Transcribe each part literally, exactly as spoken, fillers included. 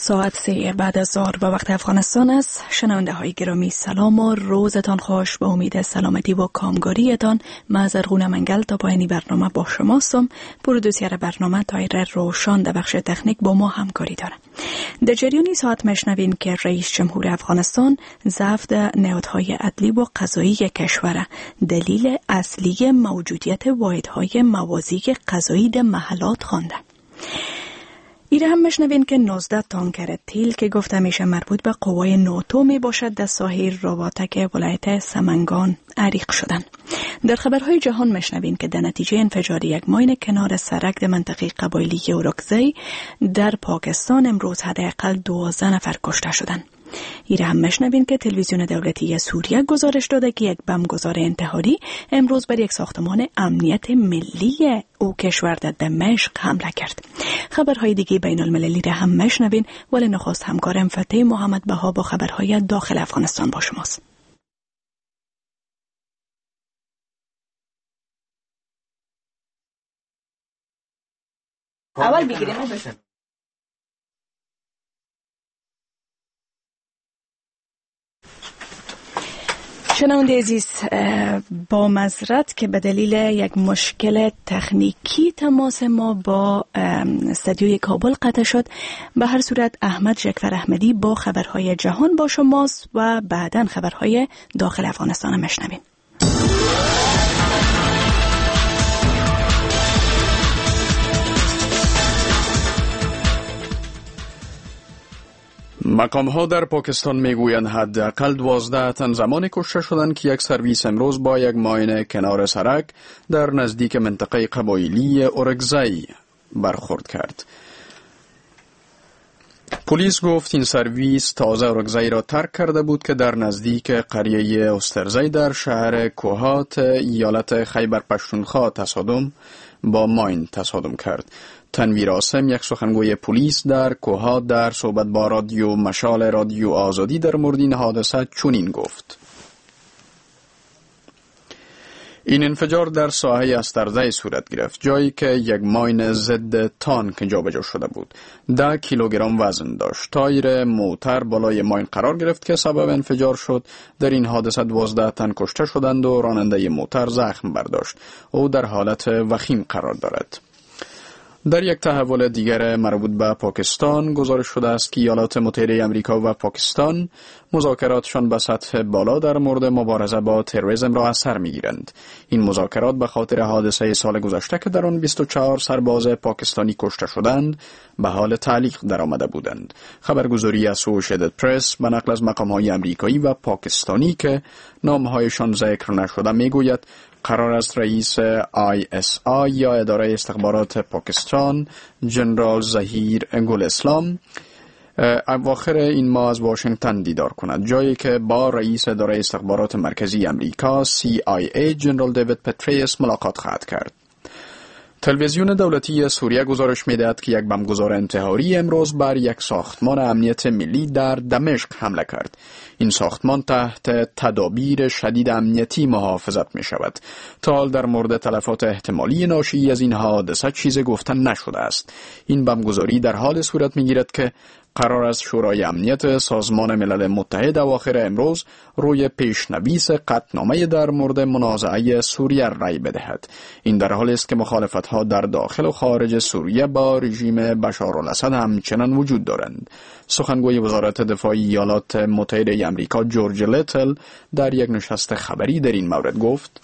ساعت سه بعد از ظهر به وقت افغانستان است. شنونده های گرامی سلام و روزتان خوش. به امید سلامتی و کامگاریتان من زرغونه منگل تا پایانی برنامه با شماستم. پرودوسر برنامه تایر روشان در بخش تکنیک با ما همکاری دارم. در جریانی ساعت مشنوین که رئیس جمهور افغانستان ضعف در نهادهای عدلی و قضایی کشور دلیل اصلی موجودیت واحدهای موازی قضایی در محلات خوانده. ایره هم مشنوین که نوزده تانکر تیل که گفته میشه مربوط به قوای ناتو می باشد در ساحل رواتک ولایت سمنگان عریق شدن. در خبرهای جهان مشنوین که در نتیجه انفجار یک ماین کنار سرک در منطقه قبایلی اورکزی در پاکستان امروز حداقل دوازده نفر کشته شدند. ایره هم مشنوین که تلویزیون دولتی سوریه گزارش داده که یک بمبگذار انتحاری امروز بر یک ساختمان امنیت ملی او کشور در دمشق حمله کرد. خبرهای دیگه بین المللی را هم مشنوین، ولی نخست همکارم فتح محمد بها با خبرهای داخل افغانستان با شماست. اول بگیریم بشن. شنونده عزیز، با معذرت که به دلیل یک مشکل تکنیکی تماس ما با استودیوی کابل قطع شد. به هر صورت احمد جکفر احمدی با خبرهای جهان با شماست و بعداً خبرهای داخل افغانستان مشنوین. مقام ها در پاکستان میگویند حداقل دوازده تن زمانی کشته شدند که یک سرویس امروز با یک ماین کنار سرک در نزدیک منطقه قبایلی اورکزی برخورد کرد. پلیس گفت این سرویس تازه اورکزی را ترک کرده بود که در نزدیک قریه استرزی در شهر کوهات ایالت خیبر پختونخوا تصادم با ماین تصادم کرد. تنویر آسم، یک سخنگوی پلیس در کوهات، در صحبت با رادیو مشال رادیو آزادی در مورد این حادثه چنین گفت: این انفجار در ساحه استرزی صورت گرفت، جایی که یک ماین ضد تانک جابجا شده بود. ده کیلوگرم وزن داشت. تایر موتر بالای ماین قرار گرفت که سبب انفجار شد. در این حادثه دوازده تن کشته شدند و راننده موتر زخم برداشت. او در حالت وخیم قرار دارد. در یک تحول دیگر مربوط به پاکستان گزارش شده است که ایالات متحده آمریکا و پاکستان مذاکراتشان به سطح بالا در مورد مبارزه با تروریسم را از سر می‌گیرند. این مذاکرات به خاطر حادثه سال گذشته که در آن بیست و چهار سرباز پاکستانی کشته شدند به حال تعلیق درآمده بودند. خبرگزاری اسوسییتد پرس به نقل از مقام‌های آمریکایی و پاکستانی که نام‌هایشان ذکر نشده میگوید قرار است رئیس آی اس آی یا اداره استخبارات پاکستان جنرال ظهیر گل اسلام اواخر این ماه از واشنگتن دیدار کند، جایی که با رئیس اداره استخبارات مرکزی امریکا سی آی ای جنرال دیوید پتریس ملاقات خواهد کرد. تلویزیون دولتی سوریه گزارش می‌دهد که یک بمبگذار انتحاری امروز بر یک ساختمان امنیت ملی در دمشق حمله کرد. این ساختمان تحت تدابیر شدید امنیتی محافظت می شود. تا حال در مورد تلفات احتمالی ناشی از این حادثه چیز گفتن نشده است. این بمبگذاری در حال صورت می گیرد که قرار است شورای امنیت سازمان ملل متحد اواخر امروز روی پیشنویس قطعنامه در مورد منازعه سوریه رای بدهد. این در حالی است که مخالفت‌ها در داخل و خارج سوریه با رژیم بشارالاسد همچنان وجود دارند. سخنگوی وزارت دفاع ایالات متحده آمریکا جورج لیتل در یک نشست خبری در این مورد گفت: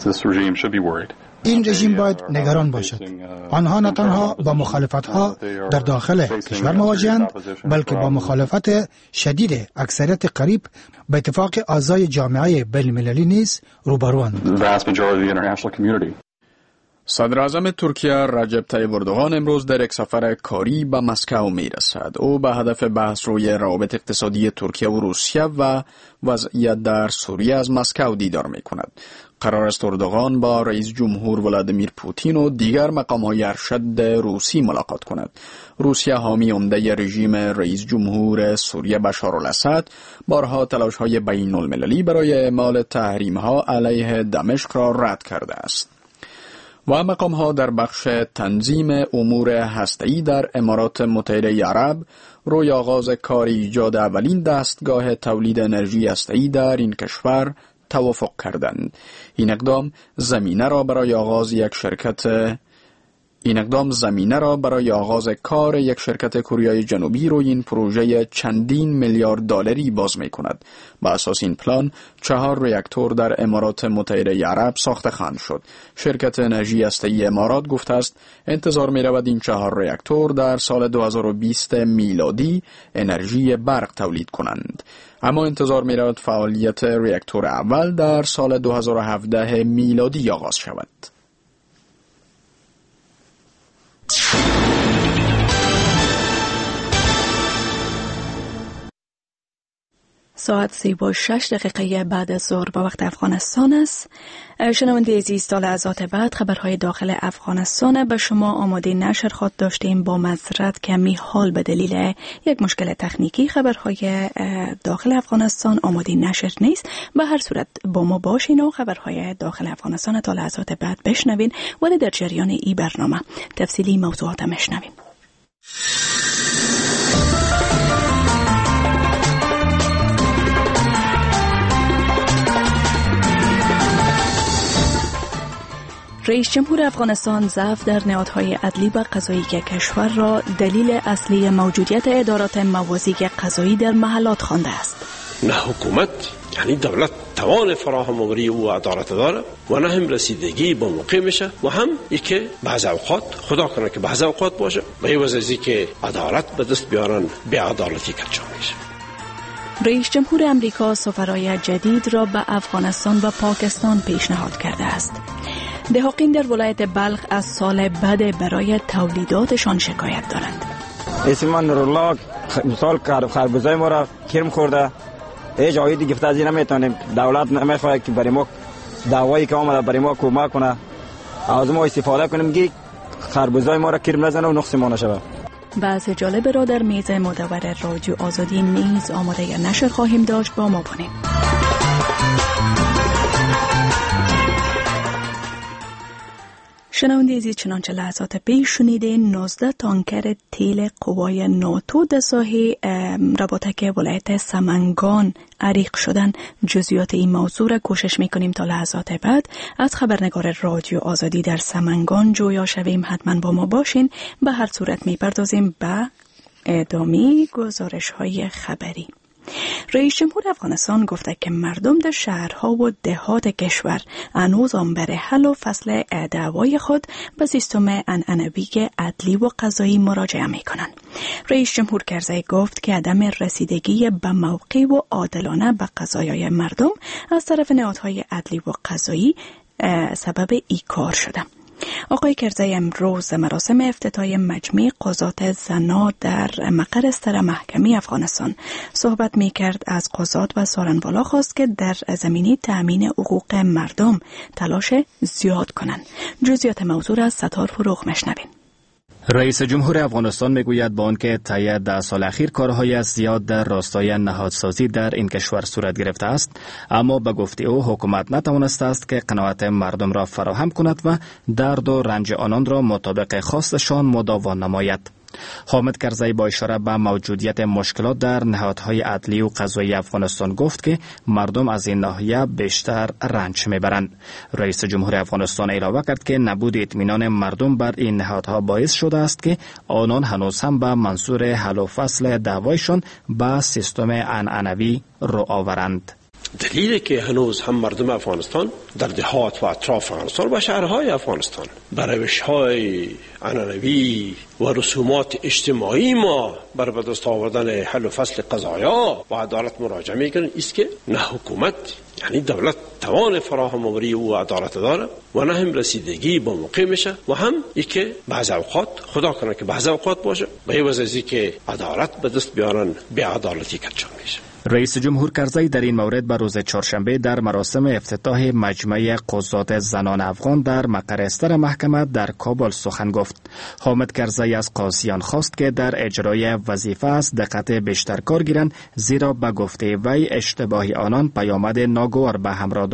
این رژیم باید نگران باشد. آنها نه تنها با مخالفت‌ها در داخل کشور مواجهند، بلکه با مخالفت شدید اکثریت قریب به اتفاق اعضای جامعه بین‌المللی نیز روبروند. صدر اعظم ترکیه رجب طیب اردوغان امروز در یک سفر کاری به مسکو می رسد. او به هدف بحث روی روابط اقتصادی ترکیه و روسیه و وضعیت در سوریه از مسکو دیدار می کند. قرار است اردوغان با رئیس جمهور ولادیمیر پوتین و دیگر مقام‌های ارشد روسی ملاقات کند. روسیه حامی عمده رژیم رئیس جمهور سوریه بشارالاسد بارها تلاش‌های بین‌المللی برای اعمال تحریم‌ها علیه دمشق را رد کرده است. و مقام ها در بخش تنظیم امور هسته‌ای در امارات متحده عرب روی آغاز کار ایجاد اولین دستگاه تولید انرژی هسته‌ای در این کشور توافق کردند. این اقدام زمینه را برای آغاز یک شرکت این اقدام زمینه را برای آغاز کار یک شرکت کره جنوبی روی این پروژه چندین میلیارد دلاری باز می کند. با اساس این پلان چهار راکتور در امارات متحده عرب ساخته خواهند شد. شرکت انرژی هسته‌ای امارات گفته است انتظار می رود این چهار راکتور در سال دو هزار و بیست میلادی انرژی برق تولید کنند. اما انتظار می رود فعالیت راکتور اول در سال دو هزار و هفده میلادی آغاز شود. ساعت سی و شش دقیقه بعد از ظهر به وقت افغانستان است. شنونده عزیز، تا لحظات بعد خبرهای داخل افغانستان به شما آماده نشر خواهد داشتیم. با معذرت کمی حال به دلیل یک مشکل تکنیکی خبرهای داخل افغانستان آماده نشر نیست. به هر صورت با ما باشین و خبرهای داخل افغانستان تا لحظات بعد بشنوین و در جریان ای برنامه تفصیلی موضوعات مشنویم. رئیس جمهور افغانستان ضعف در نهادهای عدلی و قضایی کشور را دلیل اصلی موجودیت ادارات موازی قضایی در محلات خوانده است. نه حکومت یعنی دولت توان فراهم آوری او عدالت داره و نه هم رسیدگی با موقع میشه و هم اینکه بعض اوقات خدا کنه که بعض اوقات باشه به عوض از اینکه عدالت به دست بیارن به عدالتی کچا میشه. رئیس جمهور امریکا سفرای جدید را به افغانستان و پاکستان پیشنهاد کرده است. دهاقین در ولایت بلخ از سال بد برای تولیداتشان شکایت دارند. اسم من نورالله، مثال خربوزای ما را کرم خورده، هیچ عایدی گفته از این نمیتونیم. دولت نمیخواد که برای ما دعوایی که آمده برای ما کمک کنه، از ما استفاده کنیم که خربوزای ما را کرم نزنه و نقص ما نشوه. بحث جالب را در میز مدور رادیو آزادی نیز آماده نشر خواهیم داشت. با ما باشید. شنونده عزیز، چنانچه لحظات پیش شنیده نوزده تانکر تیل قوای ناتو در ساحه رباطک ولایت سمنگان عریق شدن. جزئیات این موضوع را کوشش میکنیم تا لحظات بعد از خبرنگار رادیو آزادی در سمنگان جویا شویم. حتما با ما باشین. به هر صورت میپردازیم به ادامه گزارش های خبری. رئیس جمهور افغانستان گفته که مردم در شهرها و دهات کشور هنوز بر حل و فصل دعوای خود به سیستم عنعنوی عدلی و قضایی مراجعه می کنند. رئیس جمهور کرزی گفت که عدم رسیدگی به موقع و عادلانه به قضایای مردم از طرف نهادهای عدلی و قضایی سبب ای کار شده. آقای کرزی امروز مراسم افتتاح مجمع قضات زنا در مقر استر محکمه افغانستان صحبت می کرد. از قضات و سارنوالا خواست که در زمینه تأمین حقوق مردم تلاش زیاد کنند. جزئیات موضوع را از ستار فروغ مشنوین. رئیس جمهور افغانستان میگوید با آنکه طی ده سال اخیر کارهای زیاد در راستای نهادسازی در این کشور صورت گرفته است، اما به گفته او حکومت نتوانسته است که قناعت مردم را فراهم کند و درد و رنج آنان را مطابق خواستشان مداوا نماید. حامد کرزی با اشاره به موجودیت مشکلات در نهادهای عدلی و قضایی افغانستان گفت که مردم از این ناحیه بیشتر رنج میبرند. رئیس جمهور افغانستان علاوه کرد که نبود اطمینان مردم بر این نهادها باعث شده است که آنان هنوز هم به منظور حل و فصل دعوایشان به سیستم عنعنوی رو آورند. دلیلی که هنوز هم مردم افغانستان در دهات و اطراف افغانستان و شهرهای افغانستان برای روش‌های عنعنوی و رسومات اجتماعی ما برای به دست آوردن حل و فصل قضایا و عدالت مراجعه میکنن است که نه حکومت یعنی دولت توان فراهم آوری او عدالت داره و نه هم رسیدگی با موقع میشه و هم ای که بعض اوقات خدا کنه که بعض اوقات باشه به عوض از اینکه عدالت به دست بیارن به عدالتی کچا میشه. رئیس جمهور کرزی در این مورد به روز چهارشنبه در مراسم افتتاح مجمع قضات زنان افغان در مقر استر محکمه در کابل سخن گفت. حامد کرزی از قاضیان خواست که در اجرای وظیفه از دقت بیشتر کار گیرند، زیرا به گفته وی اشتباه آنان پیامد ناگوار به همراه دارد.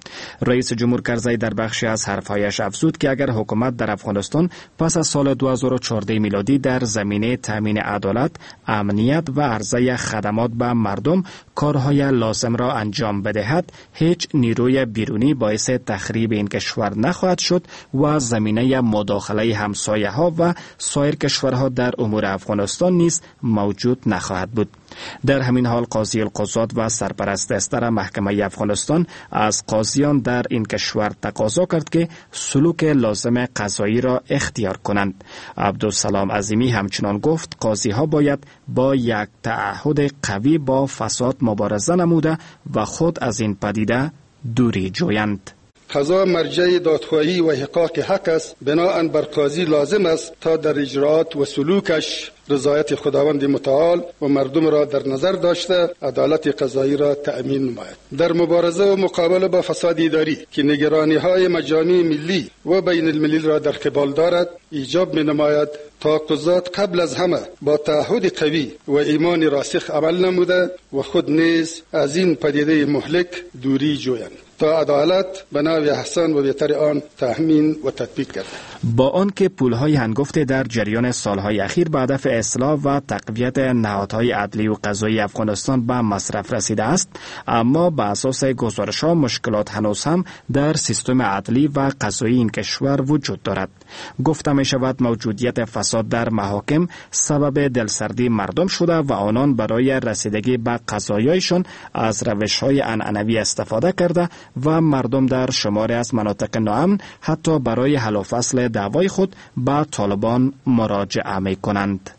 رئیس جمهور کرزی در بخشی از حرفهایش افزود که اگر حکومت در افغانستان پس از سال دو هزار و چهارده میلادی در زمینه تامین عدالت، امنیت و عرضه خدمات به مردم کارهای لازم را انجام بدهد، هیچ نیروی بیرونی باعث تخریب این کشور نخواهد شد و زمینه مداخله همسایه ها و سایر کشورها در امور افغانستان نیز موجود نخواهد بود. در همین حال قاضی القضات و سرپرست استر محکمه افغانستان از قاضیان در این کشور تقاضا کرد که سلوک لازم قضایی را اختیار کنند. عبدالسلام عظیمی همچنان گفت قاضی ها باید با یک تعهد قوی با فساد مبارزه نموده و خود از این پدیده دوری جویند. قضا مرجع دادخواهی و احقاق حق است، بناهن بر قاضی لازم است تا در اجرات و سلوکش رضایت خداوند متعال و مردم را در نظر داشته عدالت قضایی را تأمین نماید. در مبارزه و مقابله با فساد اداری که نگرانی های مجامع ملی و بین الملل را در قبال دارد، ایجاب می نماید تا قضات قبل از همه با تعهد قوی و ایمان راسخ عمل نموده و خود نیز از این پدیده مهلک دوری جویند تا عدالت به نحو احسن و بهتر آن تأمین و تطبیق گردد. با آنکه پولهای هنگفت در جریان سالهای اخیر به هدف اصلاح و تقویت نهادهای عدلی و قضایی افغانستان به مصرف رسیده است، اما به اساس گزارش‌ها مشکلات هنوز هم در سیستم عدلی و قضایی این کشور وجود دارد. گفته می شود موجودیت فساد در محاکم سبب دلسردی مردم شده و آنان برای رسیدگی به قضایایشان از روش‌های عنعنوی استفاده کرده و مردم در شماری از مناطق ناامن حتی برای حل و فصل دعوای خود به طالبان مراجعه می کنند.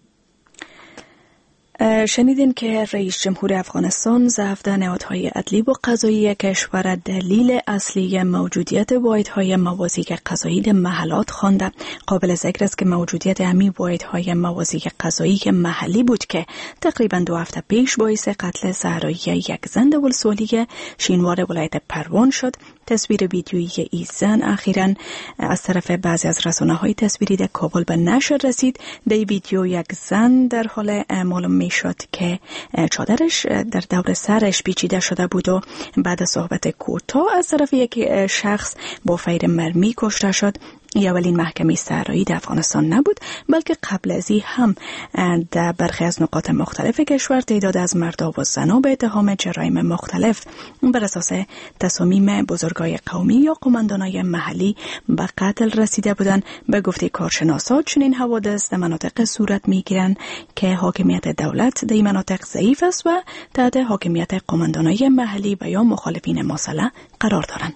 شنیدین که رئیس جمهور افغانستان ضعف نهادهای عدلی و قضایی کشور دلیل اصلی موجودیت واحدهای موازی قضایی در محلات خوانده. قابل ذکر است که موجودیت همین واحدهای موازی قضایی محلی بود که تقریبا دو هفته پیش باعث قتل صحرایی یک زن ولسوالی شینوار ولایت پروان شد. تصویر ویدیویی این زن اخیراً از طرف بعضی از رسانه‌های تصویری در کابل به نشر رسید. در ویدیو یک زن در حال معلوم میشد که چادرش در دور سرش پیچیده شده بود و بعد از صحبت کوتاه از طرف یک شخص با فیر مرمی کشته شد. این اولین محکمه صحرایی در افغانستان نبود، بلکه قبل از این هم در برخی از نقاط مختلف کشور تعداد از مردا و زنان به اتهام جرایم مختلف بر اساس تصامیم بزرگای قومی یا قماندانای محلی به قتل رسیده بودند. به گفته کارشناسان چنین حوادث در مناطق صورت میگیرند که حاکمیت دولت در این مناطق ضعیف است و تحت حاکمیت قماندانای محلی و یا مخالفین مسلح قرار دارند.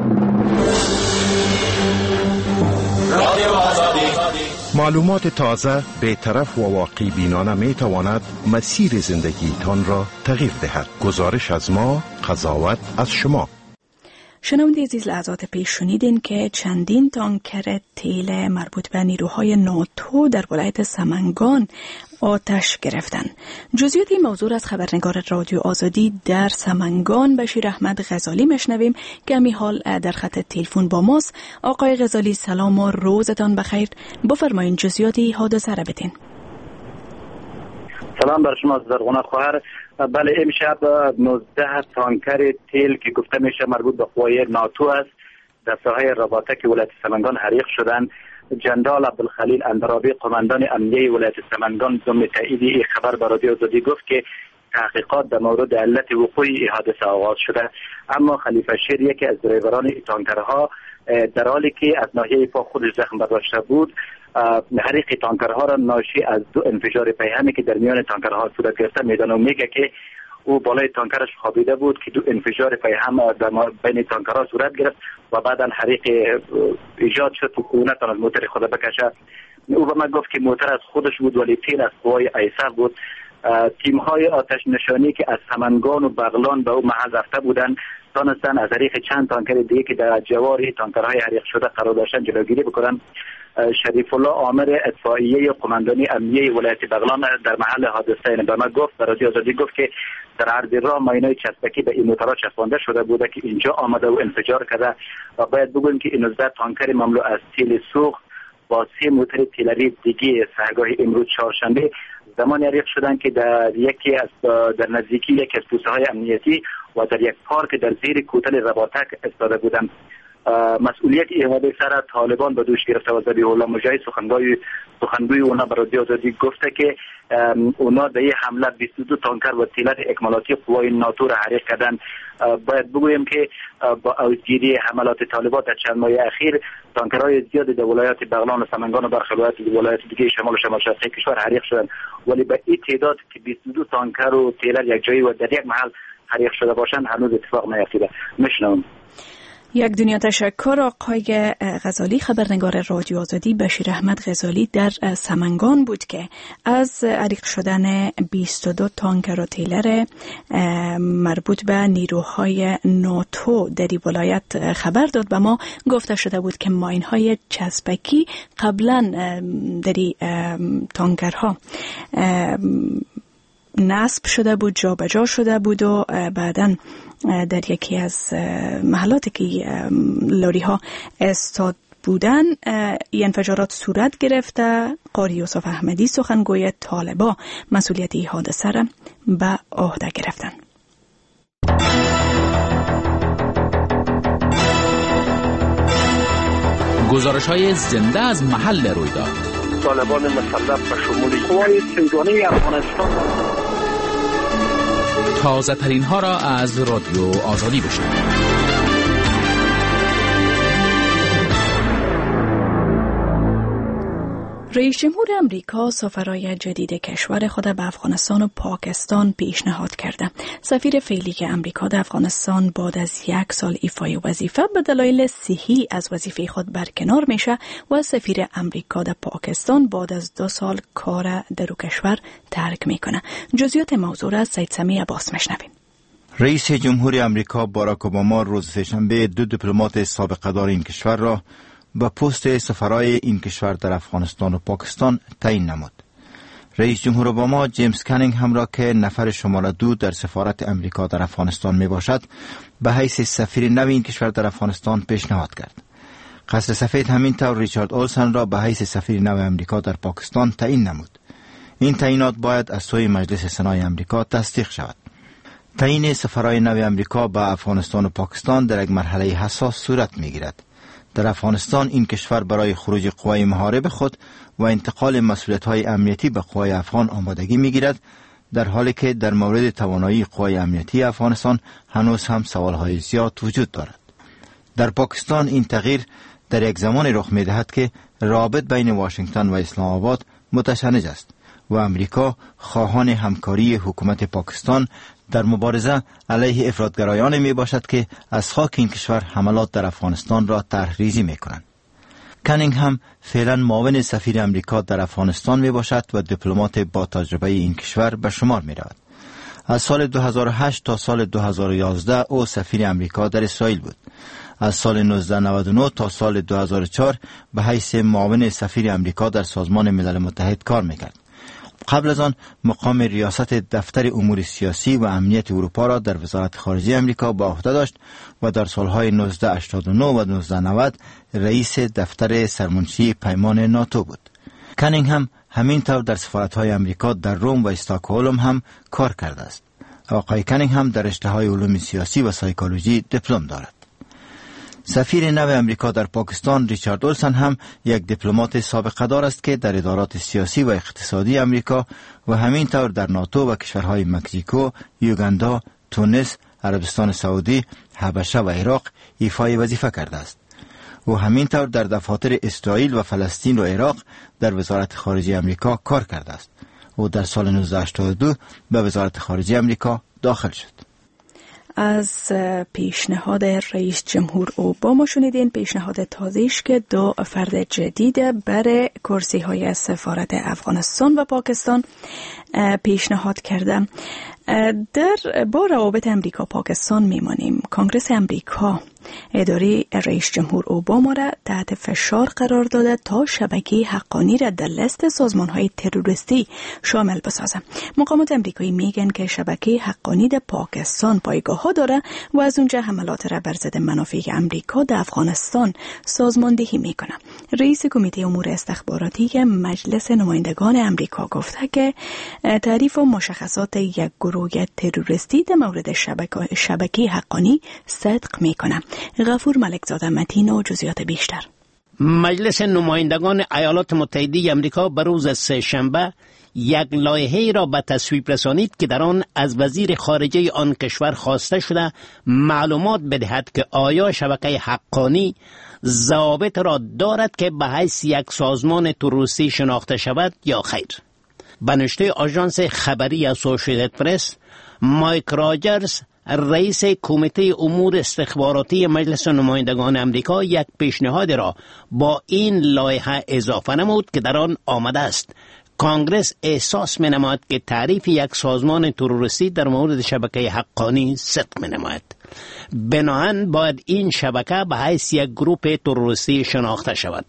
معلومات تازه، بی‌طرف و واقعی بینانه می تواند مسیر زندگیتان را تغییر دهد. گزارش از ما، قضاوت از شما. شنونده عزیز، لحظات پیش شنیدین که چندین تانکر تیل مربوط به نیروهای ناتو در ولایت سمنگان آتش گرفتند. جزئیات این موضوع از خبرنگار رادیو آزادی در سمنگان بشیر احمد غزالی مشنویم که همی حال در خط تلفن با ماست. آقای غزالی سلام و روزتان بخیر. بفرمایید جزئیات حادثه را بدین. سلام بر شما زرغونه خواهر. بله، امشب نوزده تانکر تیل که گفته میشه مربوط به قوای ناتو است در ساحه رباطک ولایت سمنگان حریق شدند. جنرال عبدالخلیل اندرابی قماندان امنیه ولایت سمنگان ضمن تایید این خبر به رادیو آزادی گفت که تحقیقات در مورد علت وقوع این حادثه آغاز شده، اما خلیفه شیر یکی از درایوران این تانکرها در حالی که از ناحیه پا خودش زخم برداشته بود، حریق تانکرها را ناشی از دو انفجار پیهمی که در میان تانکرها صورت گرفته میدانه و میگه که او بالای تانکرش خوابیده بود که دو انفجار پیهم در بین تانکرها صورت گرفت و بعدا حریق ایجاد شد و او نتواند موتر خود بکشه. او به من گفت که موتر از خودش بود ولی تیل از قوای ایسر بود. تیم های آتش نشانی که از سمنگان و بغلان به او محل رفته بودند تانستن از حریق چند تانکر دیگه که در جوار تانکرهای حریق شده قرار داشتن جلوگیری بکنن. شریف الله عامر اطفائیه قماندانی امنیه ولایت بغلان در محل حادثه به ما گفت، در رادیو آزادی گفت که در عرض راه ماینای چسبکی به این موترها چسبانده شده بوده که اینجا آمده و انفجار کرده و باید بگویم که این نوزده تانکر مملو از تیل سوخت با سه موتر تیلری دیگه سحرگاه امروز چهارشنبه زمانی حریق شدن که در یکی از در نزدیکی یکی از پوسته های امنیتی و در یک پارک در زیر کوتل رباطک ایستاده بودند. مسئولیت این حادثه را طالبان به دوش گرفته و ذبیح الله مجاهد سخنگوی سخنگوی اونا به رادیو آزادی گفته که اونا در این حمله بیست و دو تانکر و تیلت اکمالاتی قوای ناتو را حریق کردن. باید بگویم که با اوجگیری حملات طالبان در چند ماه اخیر تانکرهای زیادی در ولایات بغلان و سمنگان و برخی ولایات دیگه شمال و شمال شرقی کشور حریق شدن، ولی به این تعداد که بیست و دو تانکر و تیلر یک جایی و در یک محل حریق شده باشند هنوز اتفاق نیفتاده. میشنوم. یک دنیا تشکر. آقای غزالی، خبرنگار رادیو آزادی. بشیر احمد غزالی در سمنگان بود که از حریق شدن بیست و دو تانکر و تیلر مربوط به نیروهای ناتو در این ولایت خبر داد. به ما گفته شده بود که ماین‌های چسبکی قبلا در این تانکرها نصب شده بود، جا به جا شده بود و بعداً در یکی از محلاتی که لاری ها استاد بودن این انفجارات صورت گرفته. قاری یوسف احمدی سخنگوی طالبا مسئولیت این حادثه را به عهده گرفتن. گزارش های زنده از محل رویداد. طالبان مسلح به شمول قوای سیدانی افغانستان تازه ترین ها را از رادیو آزادی بشنوید. رئیس جمهور امریکا سفرای جدید کشور خود به افغانستان و پاکستان پیشنهاد کرده. سفیر فعلی امریکا در افغانستان بعد از یک سال ایفای وظیفه به دلایل صحی از وظیفه خود برکنار میشه و سفیر امریکا در پاکستان بعد از دو سال کار در کشور ترک میکنه. جزئیات موضوع را از سید سمیع عباس میشنویم. رئیس جمهور امریکا باراک اوباما روز سه‌شنبه دو دیپلمات سابقه دار این کشور را به پست سفرای این کشور در افغانستان و پاکستان تعیین نمود. رئیس جمهور اوباما جیمز کانینگهم را که نفر شماره دو در سفارت امریکا در افغانستان می باشد به حیث سفیر نو این کشور در افغانستان پیشنهاد کرد. قصر سفید همین طور ریچارد اولسن را به حیث سفیر نو امریکا در پاکستان تعیین نمود. این تعیینات باید از سوی مجلس سنای امریکا تصدیق شود. تعیین سفرای نو امریکا به افغانستان و پاکستان در یک مرحله حساس صورت می گیرد. در افغانستان این کشور برای خروج قوای محارب خود و انتقال مسئولیت‌های امنیتی به قوای افغان آمادگی می‌گیرد، در حالی که در مورد توانایی قوای امنیتی افغانستان هنوز هم سوال‌های زیاد وجود دارد. در پاکستان این تغییر در یک زمان رخ می‌دهد که رابط بین واشنگتن و اسلام آباد متشنج است و امریکا خواهان همکاری حکومت پاکستان در مبارزه علیه افراطگرایان می باشد که از خاک این کشور حملات در افغانستان را طرحریزی می کنند. کانینگهم فعلا معاون سفیر امریکا در افغانستان می باشد و دیپلمات با تجربه این کشور به شمار می رود. از سال دو هزار و هشت تا سال دو هزار و یازده او سفیر امریکا در اسرائیل بود. از سال نوزده نود و نه تا سال دو هزار و چهار به حیث معاون سفیر امریکا در سازمان ملل متحد کار می کرد. قبل از آن مقام ریاست دفتر امور سیاسی و امنیت اروپا را در وزارت خارجه امریکا به عهده داشت و در سالهای نوزده هشتاد و نه و نوزده نود رئیس دفتر سرمنشی پیمان ناتو بود. کانینگهم همین طور در سفارت‌های امریکا در روم و استکهلم هم کار کرده است. آقای کانینگهم در رشته‌های علوم سیاسی و سایکولوژی دیپلم دارد. سفیر نو امریکا در پاکستان ریچارد اولسن هم یک دیپلمات سابقه دار است که در ادارات سیاسی و اقتصادی امریکا و همین طور در ناتو و کشورهای مکزیکو، یوگاندا، تونس، عربستان سعودی، حبشه و عراق ایفای وظیفه کرده است. و همین طور در دفاتر اسرائیل و فلسطین و عراق در وزارت خارجه امریکا کار کرده است. و در سال نوزده هشتاد و دو به وزارت خارجه امریکا داخل شد. از پیشنهاد رئیس جمهور اوباما شنیدین، پیشنهاد تازه‌ایش که دو فرد جدید برای کرسی های سفارت افغانستان و پاکستان پیشنهاد کرده. در با روابط امریکا پاکستان میمانیم. کنگره امریکا اداره رئیس جمهور اوباما را تحت فشار قرار داده تا شبکه حقانی را در لیست سازمان‌های تروریستی شامل بسازد. مقامات امریکایی میگن که شبکه حقانی در پاکستان پایگاه‌ها داره و از اونجا حملات را بر ضد منافع امریکا در افغانستان سازماندهی میکنه. رئیس کمیته امور استخباراتی مجلس نمایندگان امریکا گفته که تعریف و مشخصات یک گروه تروریستی در مورد شبکه شبکه حقانی صدق میکنه. غفور ملکزاده متین و جزئیات بیشتر. مجلس نمایندگان ایالات متحده آمریکا به روز سه شنبه یک لایحه‌ای را به تصویب رسانید که در آن از وزیر خارجه آن کشور خواسته شده معلومات بدهد که آیا شبکه حقانی ضوابط را دارد که به حیث یک سازمان تروریستی شناخته شود یا خیر. به نشته آژانس خبری اسوسییتد پرس، مایک راجرز رئیس کمیته امور استخباراتی مجلس نمایندگان امریکا یک پیشنهاد را با این لایحه اضافه نمود که در آن آمده است کانگرس احساس می نماید که تعریف یک سازمان تروریستی در مورد شبکه حقانی صدق می نماید. بناهن باید این شبکه به حیث یک گروه تروریستی شناخته شود.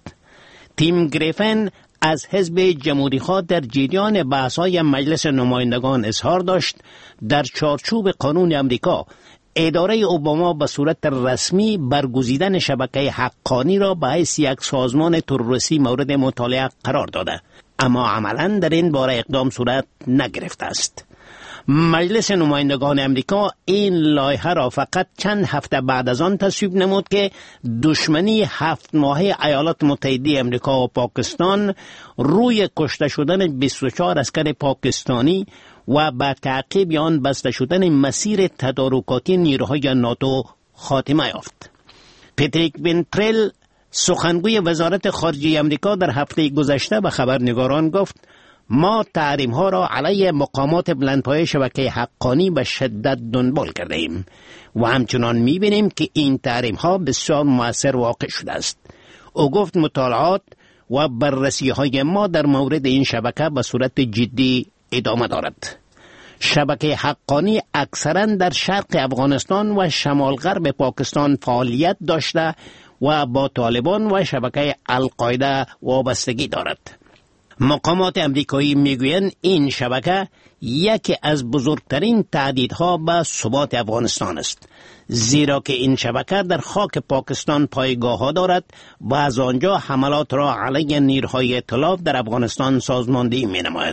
تیم گریفن از حزب جمهوری خواه در جریان بحث‌های مجلس نمایندگان اظهار داشت در چارچوب قانون امریکا اداره اوباما به صورت رسمی برگزیدن شبکه حقانی را به حیث یک سازمان تروریستی مورد مطالعه قرار داده، اما عملاً در این باره اقدام صورت نگرفته است. مجلس نمایندگان امریکا این لایحه را فقط چند هفته بعد از آن تصویب نمود که دشمنی هفت ماهه ایالات متحده امریکا و پاکستان روی کشته شدن بیست و چهار عسکر پاکستانی و به تعقیب آن بسته شدن مسیر تدارکاتی نیروهای ناتو خاتمه یافت. پتریک وینترل سخنگوی وزارت خارجه امریکا در هفته گذشته به خبرنگاران گفت ما تحریم ها را علیه مقامات بلندپایه شبکه حقانی به شدت دنبال کرده ایم و همچنان می بینیم که این تحریم ها بسیار مؤثر واقع شده است. او گفت مطالعات و بررسی های ما در مورد این شبکه به صورت جدی ادامه دارد. شبکه حقانی اکثرا در شرق افغانستان و شمال غرب پاکستان فعالیت داشته و با طالبان و شبکه القاعده وابستگی دارد. مقامات امریکایی میگویند این شبکه یکی از بزرگترین تهدیدها به ثبات افغانستان است، زیرا که این شبکه در خاک پاکستان پایگاه دارد و از آنجا حملات را علیه نیروهای ائتلاف در افغانستان سازماندهی می نماید.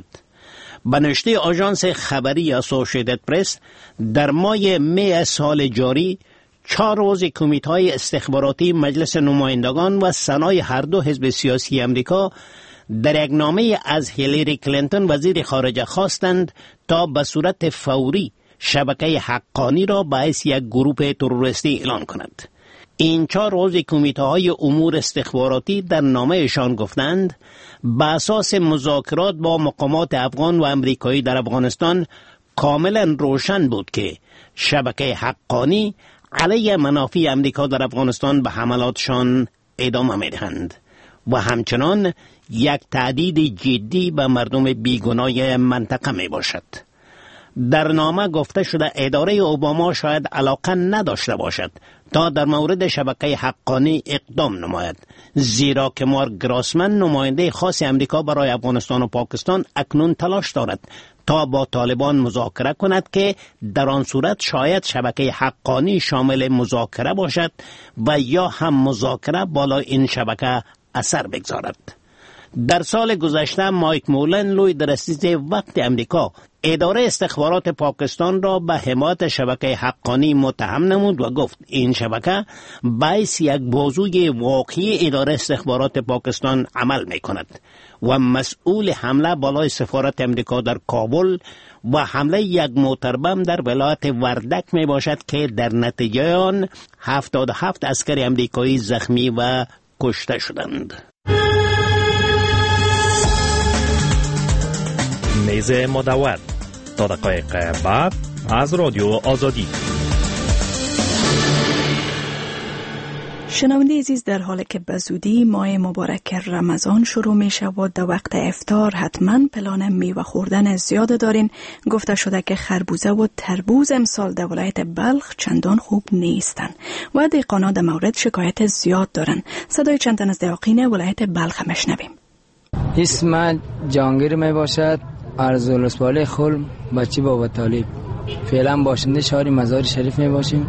به نشته آژانس خبری اسوسییتد پرس در ماه می سال جاری چهار روز کمیته‌های استخباراتی مجلس نمایندگان و سنای هر دو حزب سیاسی امریکا در یک نامه از هیلاری کلینتون وزیر خارجه خواستند تا به صورت فوری شبکه حقانی را به حیث یک گروه تروریستی اعلان کند. این چهار روز کمیته‌های امور استخباراتی در نامه‌شان گفتند به اساس مذاکرات با مقامات افغان و امریکایی در افغانستان کاملا روشن بود که شبکه حقانی علیه منافع امریکا در افغانستان به حملاتشان ادامه می‌دهند و همچنان یک تهدید جدی به مردم بیگناه منطقه می باشد. در نامه گفته شده اداره اوباما شاید علاقه نداشته باشد تا در مورد شبکه حقانی اقدام نماید، زیرا که مارک گراسمن نماینده خاص امریکا برای افغانستان و پاکستان اکنون تلاش دارد تا با طالبان مذاکره کند که در آن صورت شاید شبکه حقانی شامل مذاکره باشد و یا هم مذاکره بالای این شبکه اثر بگذارد. در سال گذشته مایک مولن لوی در رئیس وقت امریکا اداره استخبارات پاکستان را به حمایت شبکه حقانی متهم نمود و گفت این شبکه باعث یک بازوی واقعی اداره استخبارات پاکستان عمل می کند و مسئول حمله بالای سفارت امریکا در کابل و حمله یک موتر بم در ولایت وردک می باشد که در نتیجه آن هفتاد و هفت عسکر امریکایی زخمی و کشته شدند. میز مدور تا دقایق بعد از رادیو آزادی. شنونده عزیز، در حالی که به زودی ماه مبارک رمضان شروع می شود، در وقت افطار حتما پلان میوه خوردن زیاد دارین. گفته شده که خربوزه و تربوز امسال در ولایت بلخ چندان خوب نیستن و دهقانان در مورد شکایت زیاد دارن. صدای چند تن از دهقان ولایت بلخ مشنویم. اسم جانگیر می باشد، ارزالسپاله خلم بچی بابا طالب. فعلا باشنده شهر مزار شریف می باشیم.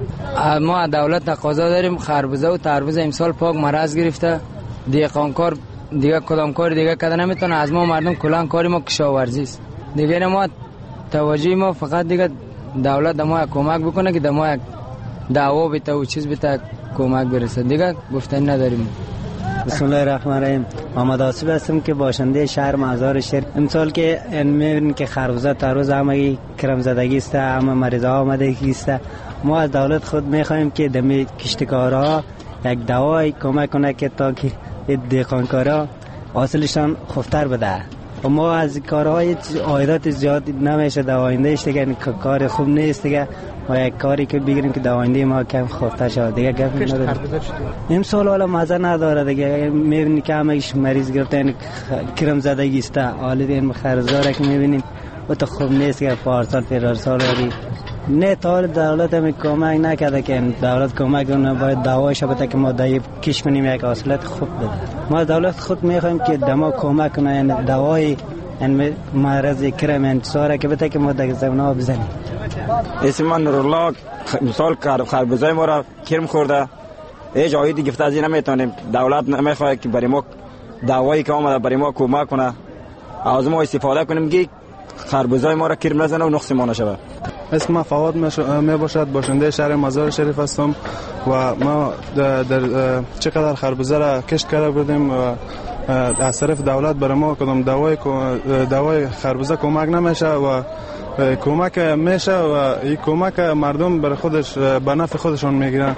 ما دولت تقاضا داریم خربوزه و تربوز امسال پاک مرض گرفته. دهقانکار دیگه کدام کار دیگه کده نمیتونه. از ما مردم کلان کاری ما کشاورزی است. دیگه ما توجه ما فقط دیگه دولت د ما کمک بکنه که د ما دعوا بته و چیز بته کمک برسه. دیگه گفتنی نداریم. بسم الله الرحمن الرحیم. محمد آصف هستم که باشنده شهر مزار شریف. امسال که میبینیم که خربوزه تربوز همه کرم زدگی است، همه مریضا آمدگی است. ما از دولت خود میخوایم که دمی کشتکارها یک دوای کمک کنه که تا که دهقانکارا حاصلشان خوبتر بده. و ما از کارهای عایدات زیاد نمیشه در آینده است دیگه، کار خوب نیست دیگه. ما یک کاری که بگیریم که در آینده ما کم خوبتر شود دیگه. گپ نداره. امسال حالا مزه نداره دیگه. میبینی که همهش مریض گرفتن، کرم زدگی است. حالا این خرزاره که میبینین و تو خوب نیست که پارسال پیرسال ولی نه تا دولت هم کمک نکرده که دولت کمک کنه. باید دعوایش بده که ما دایب کش کنیم یک حاصلات خوب بده. ما دولت خود میخوایم که دما کمک کنه، یعنی دوای این مرض کرم انتشاره که بده که ما در زمینه بزنیم. اسم من نورالله. مثال خربوزه ما را کرم خورده، هیچ عایدی گفته از این نمیتونیم. دولت نمیخواد که برای ما دوایی که آمده برای ما کمک کنه، از ما استفاده کنیم که خربوزه ما را کرم نزنه و نقص ما نشود. اسم من فواد می باشد، باشنده شهر مزار شریف هستم و ما در, در چقدر خربوزه را کشت کرده بودیم و از طرف دولت برای ما کدام دوای دوای خربوزه کمک نمیشه و کمک میشه و این کمک مردم بر خودش به نفع خودشون میگیرن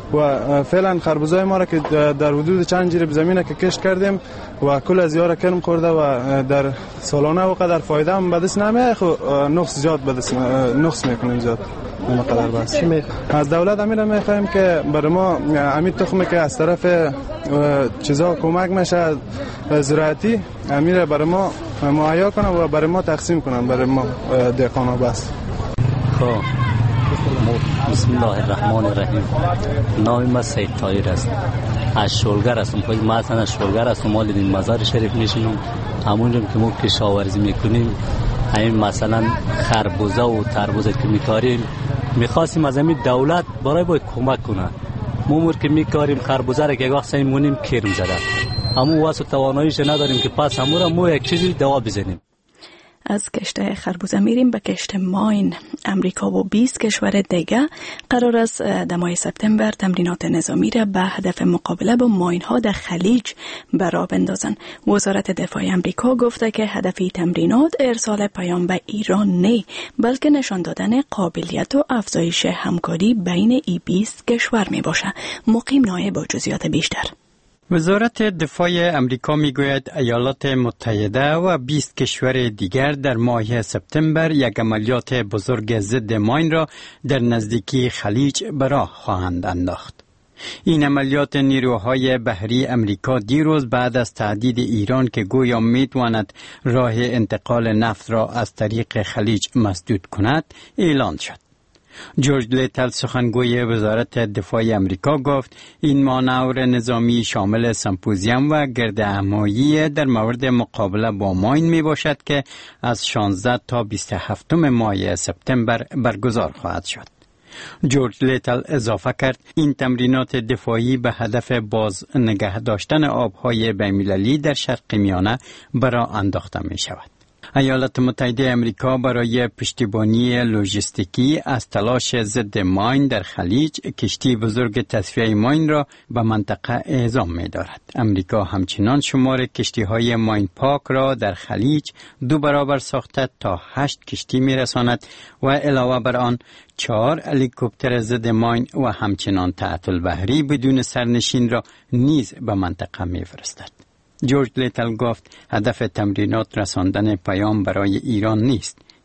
و فعلا خربوزه ما را که در حدود چند جریب زمینه که کشت کردیم و کل از یارا کرم خورده و در سالانه و قدر فایده هم به دست نمیاد، نقص زیاد به دست نقص میکنیم زیاد. اینقدر بس از دولت امیر میخوایم که برای ما امید تخمی که از طرف چیزا کمک میشه زراعتی امیر برای ما مهیا کنه و برای ما تقسیم کنن برای ما دهقانا. بس خب بسم الله الرحمن الرحیم. نام من سید طاهر است، از شولگر هستم. خود ما اصلا از شولگر هستم. ما در مزار شریف میشینیم، همونجا که ما کشاورزی میکنیم. همین مثلا خربوزه و تربوز که میکاریم، میخواستیم از همین دولت برای باید کمک کنه. ما که میکاریم خربوزه را که وقت سعی مونیم کرم زده، همون واسه تواناییش نداریم که پس همون را ما یک چیزی دوا بزنیم. از کشت خربوزه میریم به کشت ماین. امریکا و بیست کشور دیگه قرار است در ماه سپتامبر تمرینات نظامی را به هدف مقابله با ماین ها در خلیج برا بندازن. وزارت دفاع امریکا گفته که هدف تمرینات ارسال پیام به ایران نه، بلکه نشان دادن قابلیت و افزایش همکاری بین ای بیست کشور می باشه. مقیم نایب با جزئیات بیشتر. وزارت دفاع امریکا میگوید ایالات متحده و بیست کشور دیگر در ماه سپتامبر یک عملیات بزرگ ضد ماین را در نزدیکی خلیج به راه خواهند انداخت. این عملیات نیروهای بحری امریکا دیروز بعد از تهدید ایران که گویا میتواند راه انتقال نفت را از طریق خلیج مسدود کند اعلان شد. جورج لیتل سخنگوی وزارت دفاع امریکا گفت این مانور نظامی شامل سمپوزیوم و گردهمایی در مورد مقابله با ماین می باشد که از شانزده تا بیست و هفت ماه سپتامبر برگزار خواهد شد. جورج لیتل اضافه کرد این تمرینات دفاعی به هدف باز نگه داشتن آبهای بین‌المللی در شرق میانه برا انداخته می شود. ایالات متحده امریکا برای پشتیبانی لوجستیکی از تلاش ضد ماین در خلیج کشتی بزرگ تصفیه ماین را به منطقه اعزام می دارد. امریکا همچنان شمار کشتی های ماین پاک را در خلیج دو برابر ساخته تا هشت کشتی می رساند و علاوه بر آن چهار هلیکوپتر ضد ماین و همچنان تعطیل بحری بدون سرنشین را نیز به منطقه می فرستد. جورج لیتل گفت هدف تمرینات رساندن پیام برای ایران نیست.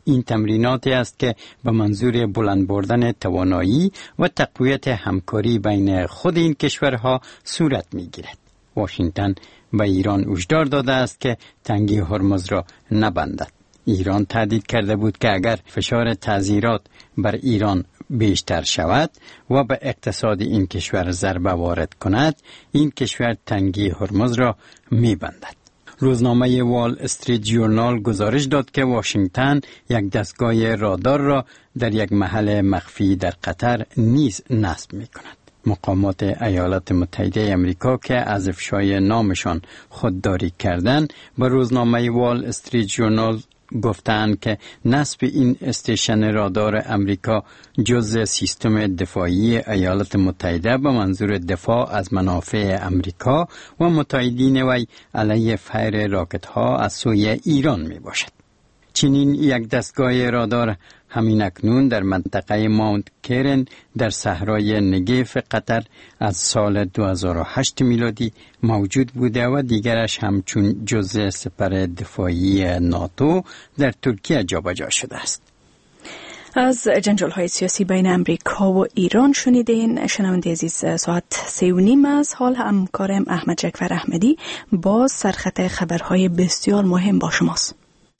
این تمریناتی است که به منظور بلند بردن توانایی و تقویت همکاری بین خود این کشورها صورت می‌گیرد. واشنگتن به ایران هشدار داده است که تنگی هرمز را نبندد. ایران تهدید کرده بود که اگر فشار تعزیرات بر ایران بیشتر شود و به اقتصاد این کشور ضربه وارد کند، این کشور تنگی هرمز را می‌بندد. روزنامه وال استریت جورنال گزارش داد که واشنگتن یک دستگاه رادار را در یک محل مخفی در قطر نیز نصب می‌کند. مقامات ایالات متحده امریکا که از افشای نامشان خودداری کردند به روزنامه وال استریت جورنال گفتند که نصب این استیشن رادار امریکا جزء سیستم دفاعی ایالات متحده به منظور دفاع از منافع امریکا و متحدین وی علیه فیر راکت ها از سوی ایران می باشد. چنین یک دستگاه رادار همین اکنون در منطقه ماونت کرن در صحرای نگیف قطر از سال دو هزار و هشت میلادی موجود بوده و دیگرش همچون جزء سپر دفاعی ناتو در ترکیه جابجا شده است. از جنجال های سیاسی بین امریکا و ایران شنیدین. شنونده عزیز، ساعت سه و نیم از حال همکارم احمد جعفر احمدی با سرخط خبرهای بسیار مهم با شماست.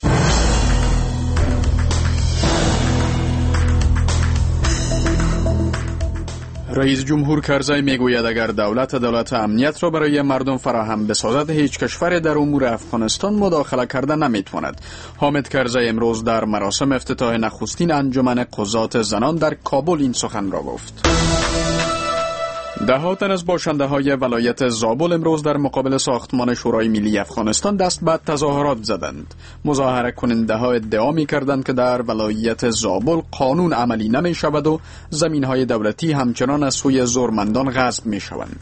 رئیس جمهور کرزی میگوید اگر دولت دولت امنیت را برای مردم فراهم بسازد، هیچ کشور در امور افغانستان مداخله کرده نمیتواند. حامد کرزی امروز در مراسم افتتاح نخستین انجمن قضات زنان در کابل این سخن را گفت. ده ها تن از باشنده های ولایت زابل امروز در مقابل ساختمان شورای ملی افغانستان دست به تظاهرات زدند. مظاهره کننده ها ادعا می کردند که در ولایت زابل قانون عملی نمی شود و زمین های دولتی همچنان از سوی زورمندان غصب می شوند.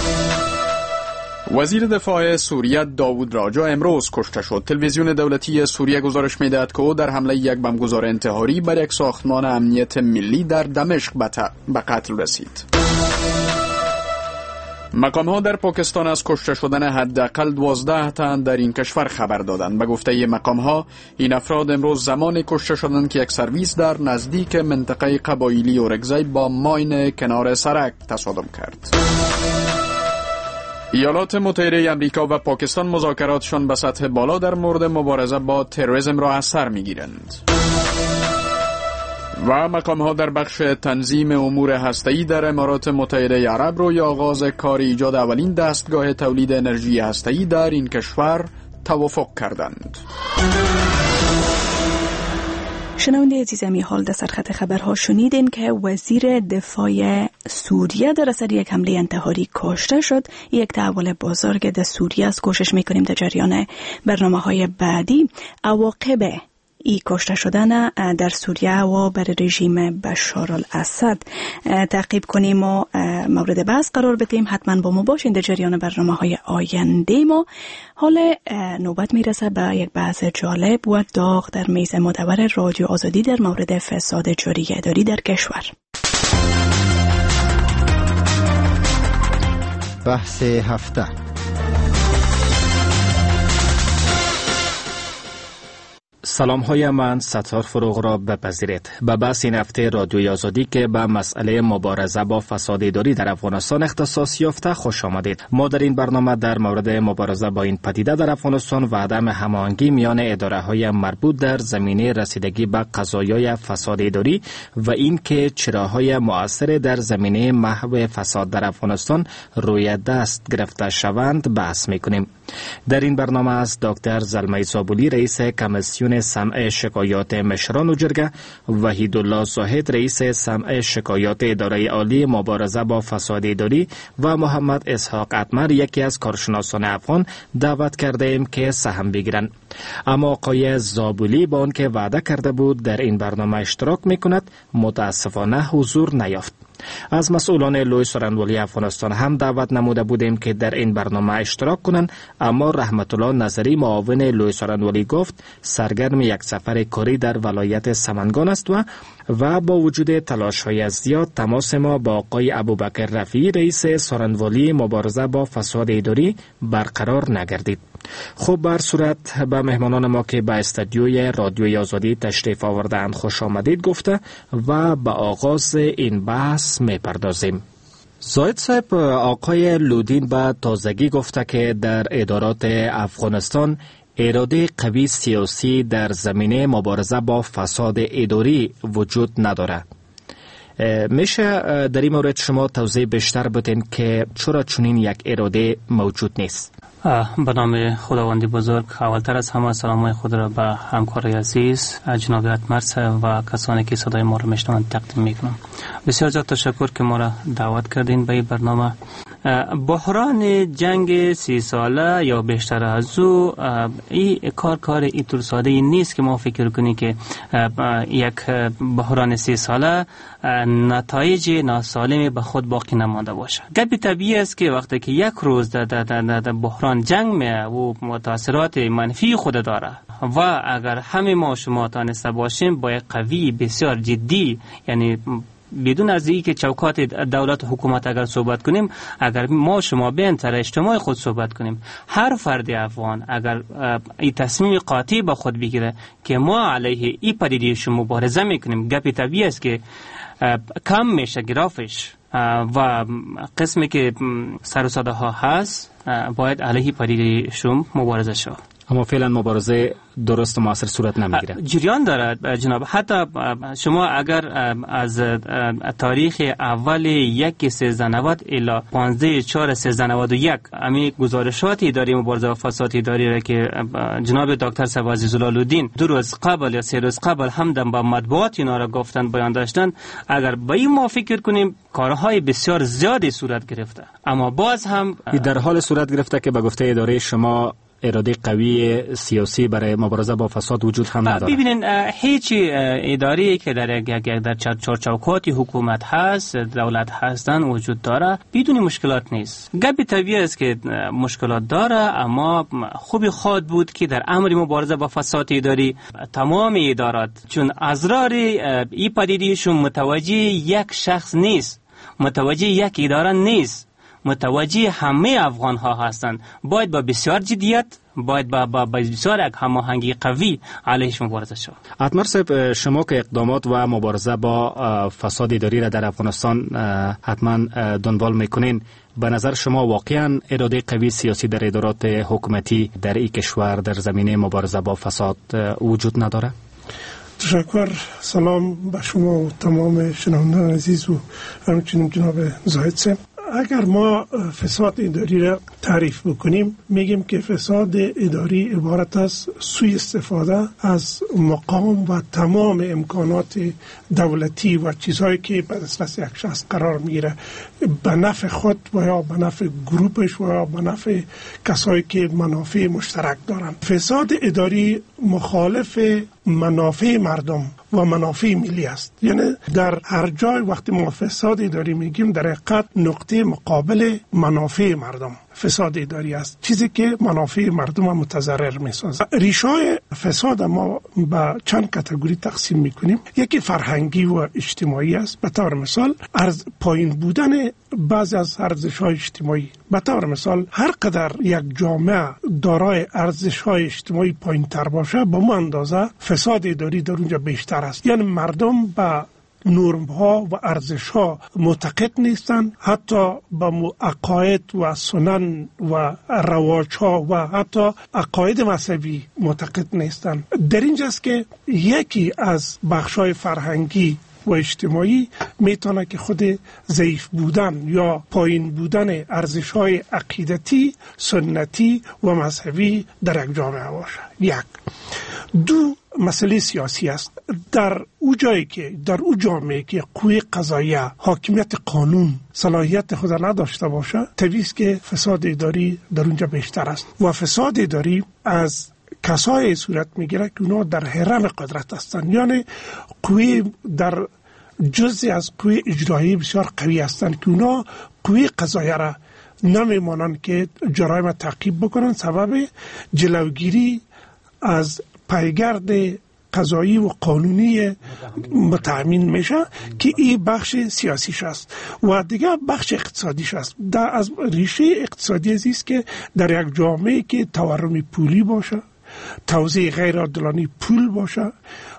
وزیر دفاع سوریه داوود راجا امروز کشته شد. تلویزیون دولتی سوریه گزارش می‌دهد که او در حمله یک بمبگذار انتحاری بر یک ساختمان امنیت ملی در دمشق به قتل رسید. مقام‌ها در پاکستان از کشته شدن حداقل دوازده تن در این کشور خبر دادند. به گفته مقام‌ها این افراد امروز زمانی کشته شدند که یک سرویس در نزدیک منطقه قبایلی اورگزای با ماین کنار سرک تصادم کرد. ایالات متحده آمریکا و پاکستان مذاکراتشان به سطح بالا در مورد مبارزه با تروریسم را از سر می‌گیرند. و مقام‌ها در بخش تنظیم امور هسته‌ای در امارات متحده عرب روی آغاز کار ایجاد اولین دستگاه تولید انرژی هسته‌ای در این کشور توافق کردند. شنونده عزیزمی، حال در سرخط خبرها شنیدین که وزیر دفاع سوریه در اثر یک حمله انتحاری کشته شد. یک تحول بزرگ در سوریه است. کوشش میکنیم در جریان برنامه‌های بعدی عواقب ای کشته شدن در سوریه و بر رژیم بشار الاسد تعقیب کنیم و مورد بحث قرار بدیم. حتما با ما باشین در جریان برنامه‌های آینده ما. حال نوبت میرسه به یک بحث جالب و داغ در میز مدور رادیو آزادی در مورد فساد جاری اداری در کشور. بحث هفته. سلام های من ستار فروغ را بپذیرید. به بحث این هفته رادیوی آزادی که به مسئله مبارزه با فساد اداری در افغانستان اختصاص یافته خوش آمدید. ما در این برنامه در مورد مبارزه با این پدیده در افغانستان و عدم هماهنگی میان اداره های مربوط در زمینه رسیدگی به قضایای فساد اداری و این که چراهای مؤثر در زمینه محو فساد در افغانستان روی دست گرفته شوند بحث میکنیم. در این برنامه از دکتر زلمه زابلی رئیس کمیسیون سمع شکایات مشران و جرگه، وحید الله زاهد رئیس سمع شکایات اداره عالی مبارزه با فساد اداری و محمد اسحاق اتمر یکی از کارشناسان افغان دعوت کرده ایم که سهم بگیرند. اما آقای زابلی با آنکه وعده کرده بود در این برنامه اشتراک میکند متاسفانه حضور نیافت. از مسئولان لوی سارنوالی افغانستان هم دعوت نموده بودیم که در این برنامه اشتراک کنند، اما رحمت الله نظری معاون لوی سارنوالی گفت سرگرم یک سفر کاری در ولایت سمنگان است و و با وجود تلاش های زیاد تماس ما با آقای ابوبکر رفیعی رئیس سارنوالی مبارزه با فساد اداری برقرار نگردید. خب بر صورت به مهمانان ما که به استودیوی رادیوی آزادی تشریف آوردند خوش آمدید گفته و به آغاز این بحث میپردازیم. زاید صاحب، آقای لودین به تازگی گفته که در ادارات افغانستان اراده قوی سیاسی در زمینه مبارزه با فساد اداری وجود نداره. میشه در این مورد شما توضیح بیشتر بدین که چرا چنین یک اراده موجود نیست؟ به نام خداوندی بزرگ، اولتر از همه سلامای خود را به همکارای عزیز جناب اتمرس و کسانی که صدای ما را میشنوند تقدیم میکنم. بسیار زیاد تشکر که ما را دعوت کردین به این برنامه. بحران جنگ سی ساله یا بیشتر از او این کار کار اینطور ساده ای نیست که ما فکر کنیم که یک بحران سی ساله نتایج ناسالمی به خود باقی نمانده باشه. گپی طبیعی است که وقتی که یک روز در, در, در, در بحران جنگ می و متاثرات منفی خود داره و اگر همه ما شما تانسته باشیم با یک قوی بسیار جدی، یعنی بدون از اینکه چوکات دولت و حکومت اگر صحبت کنیم، اگر ما شما بین تر اجتماع خود صحبت کنیم، هر فرد افغان اگر این تصمیم قاطع با خود بگیره که ما علیه این پدیده شما مبارزه میکنیم، گپی طبیعی است که کم میشه گرافش و قسمی که سر و صدا ها هست باید علیه پدیده شما مبارزه شود. اما فعلا مبارزه درست و موثر صورت نمیگیره. جریان دارد جناب. حتی شما اگر از تاریخ اول یک سیزده نود الی پانزده چهار سیزده نود و یک امی گزارشات اداری مبارزه با فساد اداری را که جناب دکتر سیف عزیزالدین دو روز قبل یا سه روز قبل هم با مطبوعات اینا را گفتن بیان داشتن، اگر به این ما فکر کنیم کارهای بسیار زیادی صورت گرفته، اما باز هم در حال صورت گرفته که به گفته اداره شما اراده قوی سیاسی برای مبارزه با فساد وجود هم نداره. ببینین هیچ اداری که در یک در چارچوکات حکومت هست، دولت هستن وجود داره، بدون مشکلات نیست. گپی طبیعی است که مشکلات داره، اما خوبی خواهد بود که در امر مبارزه با فساد اداری تمام ادارات، چون اسرار این پدیدهشون متوجه یک شخص نیست، متوجه یک اداره نیست، متوجه همه افغان ها هستند، باید با بسیار جدیت، باید با, با بسیار یک هماهنگی قوی علیهش مبارزه شود. اتمر صاحب، شما که اقدامات و مبارزه با فساد اداری را در افغانستان حتما دنبال میکنین، به نظر شما واقعا اراده قوی سیاسی در ادارات حکومتی در این کشور در زمینه مبارزه با فساد وجود نداره؟ تشکر. سلام به شما و تمام شنوندگان عزیز و همچنین جناب زاهد صاحب. اگر ما فساد اداری را تعریف بکنیم، میگیم که فساد اداری عبارت از سوء استفاده از مقام و تمام امکانات دولتی و چیزهایی که به دسترس یک شخص قرار میگیره به نفع خود و یا به نفع گروپش و یا به نفع کسایی که منافع مشترک دارند. فساد اداری مخالف منافع مردم و منافع ملی است. یعنی در هر جای وقتی ما فساد اداری میگیم در حقیقت نقطه مقابل منافع مردم فساد اداری است، چیزی که منافع مردم را متضرر میسازه. ریشه‌های فساد ما به چند کاتگوری تقسیم میکنیم. یکی فرهنگی و اجتماعی است. به طور مثال از پایین بودن بعضی از ارزش‌های اجتماعی. به طور مثال هر قدر یک جامعه دارای ارزش‌های اجتماعی پایین‌تر باشه، به اون اندازه فساد اداری در اونجا بیشتر است. یعنی مردم به نرم ها و ارزش ها معتقد نیستند، حتی به عقاید و سنن و رواج ها و حتی عقاید مذهبی معتقد نیستند. در اینجاست که یکی از بخش های فرهنگی و اجتماعی میتونه که خود ضعیف بودن یا پایین بودن ارزش های عقیدتی، سنتی و مذهبی در یک جامعه باشه. یک. دو، مسئله سیاسی است. در او جایی که در او جامعه که قوه قضاییه، حاکمیت قانون صلاحیت خود نداشته باشه، طبیعی است که فساد اداری در اونجا بیشتر است. و فساد اداری از کسای صورت میگیره که اونا در حرم قدرت هستند، یعنی قوه در جزئی از قوی اجرایی بسیار قوی هستند که اونا قوی قضاییه را نمیمانند که جرایم تعقیب بکنن، سبب جلوگیری از پیگرد قضایی و قانونی متأمین میشه که این بخش سیاسیش است و دیگه بخش اقتصادیش است. در از ریشه اقتصادی است که در یک جامعه که تورم پولی باشه، توزیع غیر عادلانه پول باشه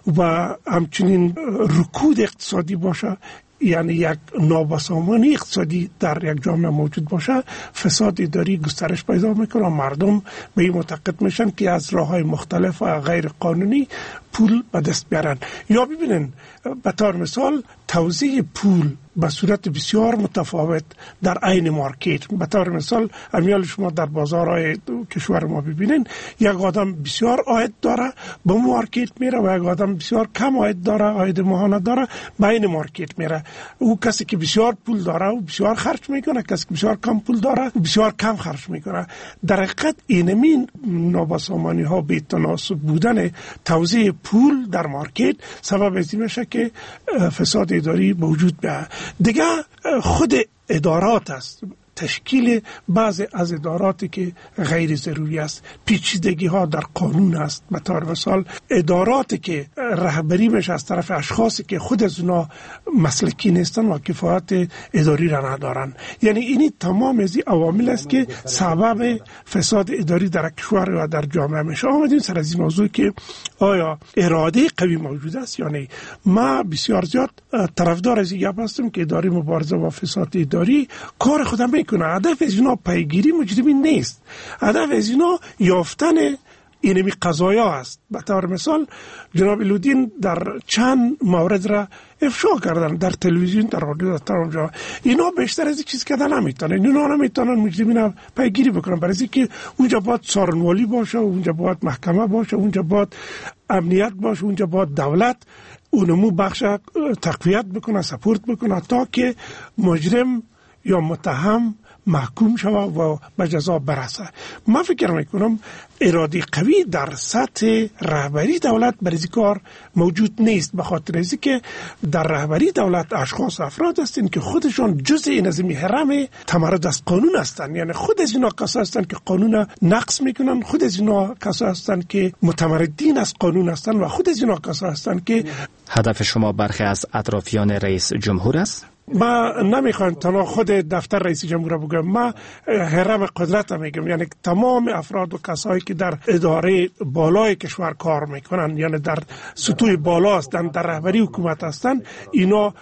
و همچنین رکود اقتصادی باشه، یعنی یک نابسامانی اقتصادی در یک جامعه موجود باشه، فساد اداری گسترش پیدا میکنه. مردم به این معتقد میشن که از راههای مختلف و غیر قانونی پول به دست بیارن. یا ببینن به طور مثال توزیع پول به صورت بسیار متفاوت در عین مارکت. به طور مثال امیال شما در بازارهای کشور ما ببینین، یک آدم بسیار عاید داره به مارکت میره و یک آدم بسیار کم عاید داره، عاید ماهانه داره، به عین مارکت میره. او کسی که بسیار پول داره و بسیار خرج میکنه، کسی که بسیار کم پول داره بسیار کم خرج میکنه. در حقیقت اینمین نابسامانی ها، بی تناسب بودن توزیع پول در مارکت سبب از این میشه که فساد اداری موجود بیاید. دیگه خود ادارات است، تشکیل بعض از اداراتی که غیر ضروری است، پیچیدگی ها در قانون است. به طور مثال اداراتی که رهبری میشه از طرف اشخاصی که خود از اونا مسلکی نیستن و کفایت اداری را ندارن. یعنی اینی تمام از این عوامل است که سبب فساد اداری در کشور و در جامعه میشه. آمدیم سر از این موضوع که آیا اراده قوی موجود است یا نه. ما بسیار زیاد طرفدار از این هستم که اداره مبارزه با فساد اداری کار خود میکنه. هدف از اینا پیگیری مجرمین نیست، هدف از اینا یافتن اینمی قضایا است. به طور مثال جناب لودین در چند مورد را افشا کردن در تلویزیون، در رادیو، در اونجا. اینا بیشتر از این چیز کردن نمیتونن، اینا نمیتونن مجرمین را پیگیری بکنن، برای اینکه اونجا باید سارنوالی باشه، اونجا باید محکمه باشه، اونجا باید امنیت باشه، اونجا باید دولت اونمو بخش تقویت بکنه، سپورت بکنه تا که مجرم یا متهم محکوم شود و به جزا برسه. من فکر میکنم اراده قوی در سطح رهبری دولت برای کار موجود نیست، به خاطر اینکه که در رهبری دولت اشخاص افراد هستند که خودشون جزء نظام حرم تمرد از قانون هستند. یعنی خود از اینا کسا هستند که قانون نقض میکنن، خود از اینا کسا هستند که متمردین از قانون هستند و خود از اینا کسا هستند که هدف شما برخی از اطرافیان رئیس جمهور است؟ ما نمیخوایم تنها خود دفتر رئیس جمهور بگم، ما حرم قدرت میگم، یعنی تمام افراد و کسایی که در اداره بالای کشور کار میکنن، یعنی در سطوح بالا هستن، در رهبری حکومت هستن، اینا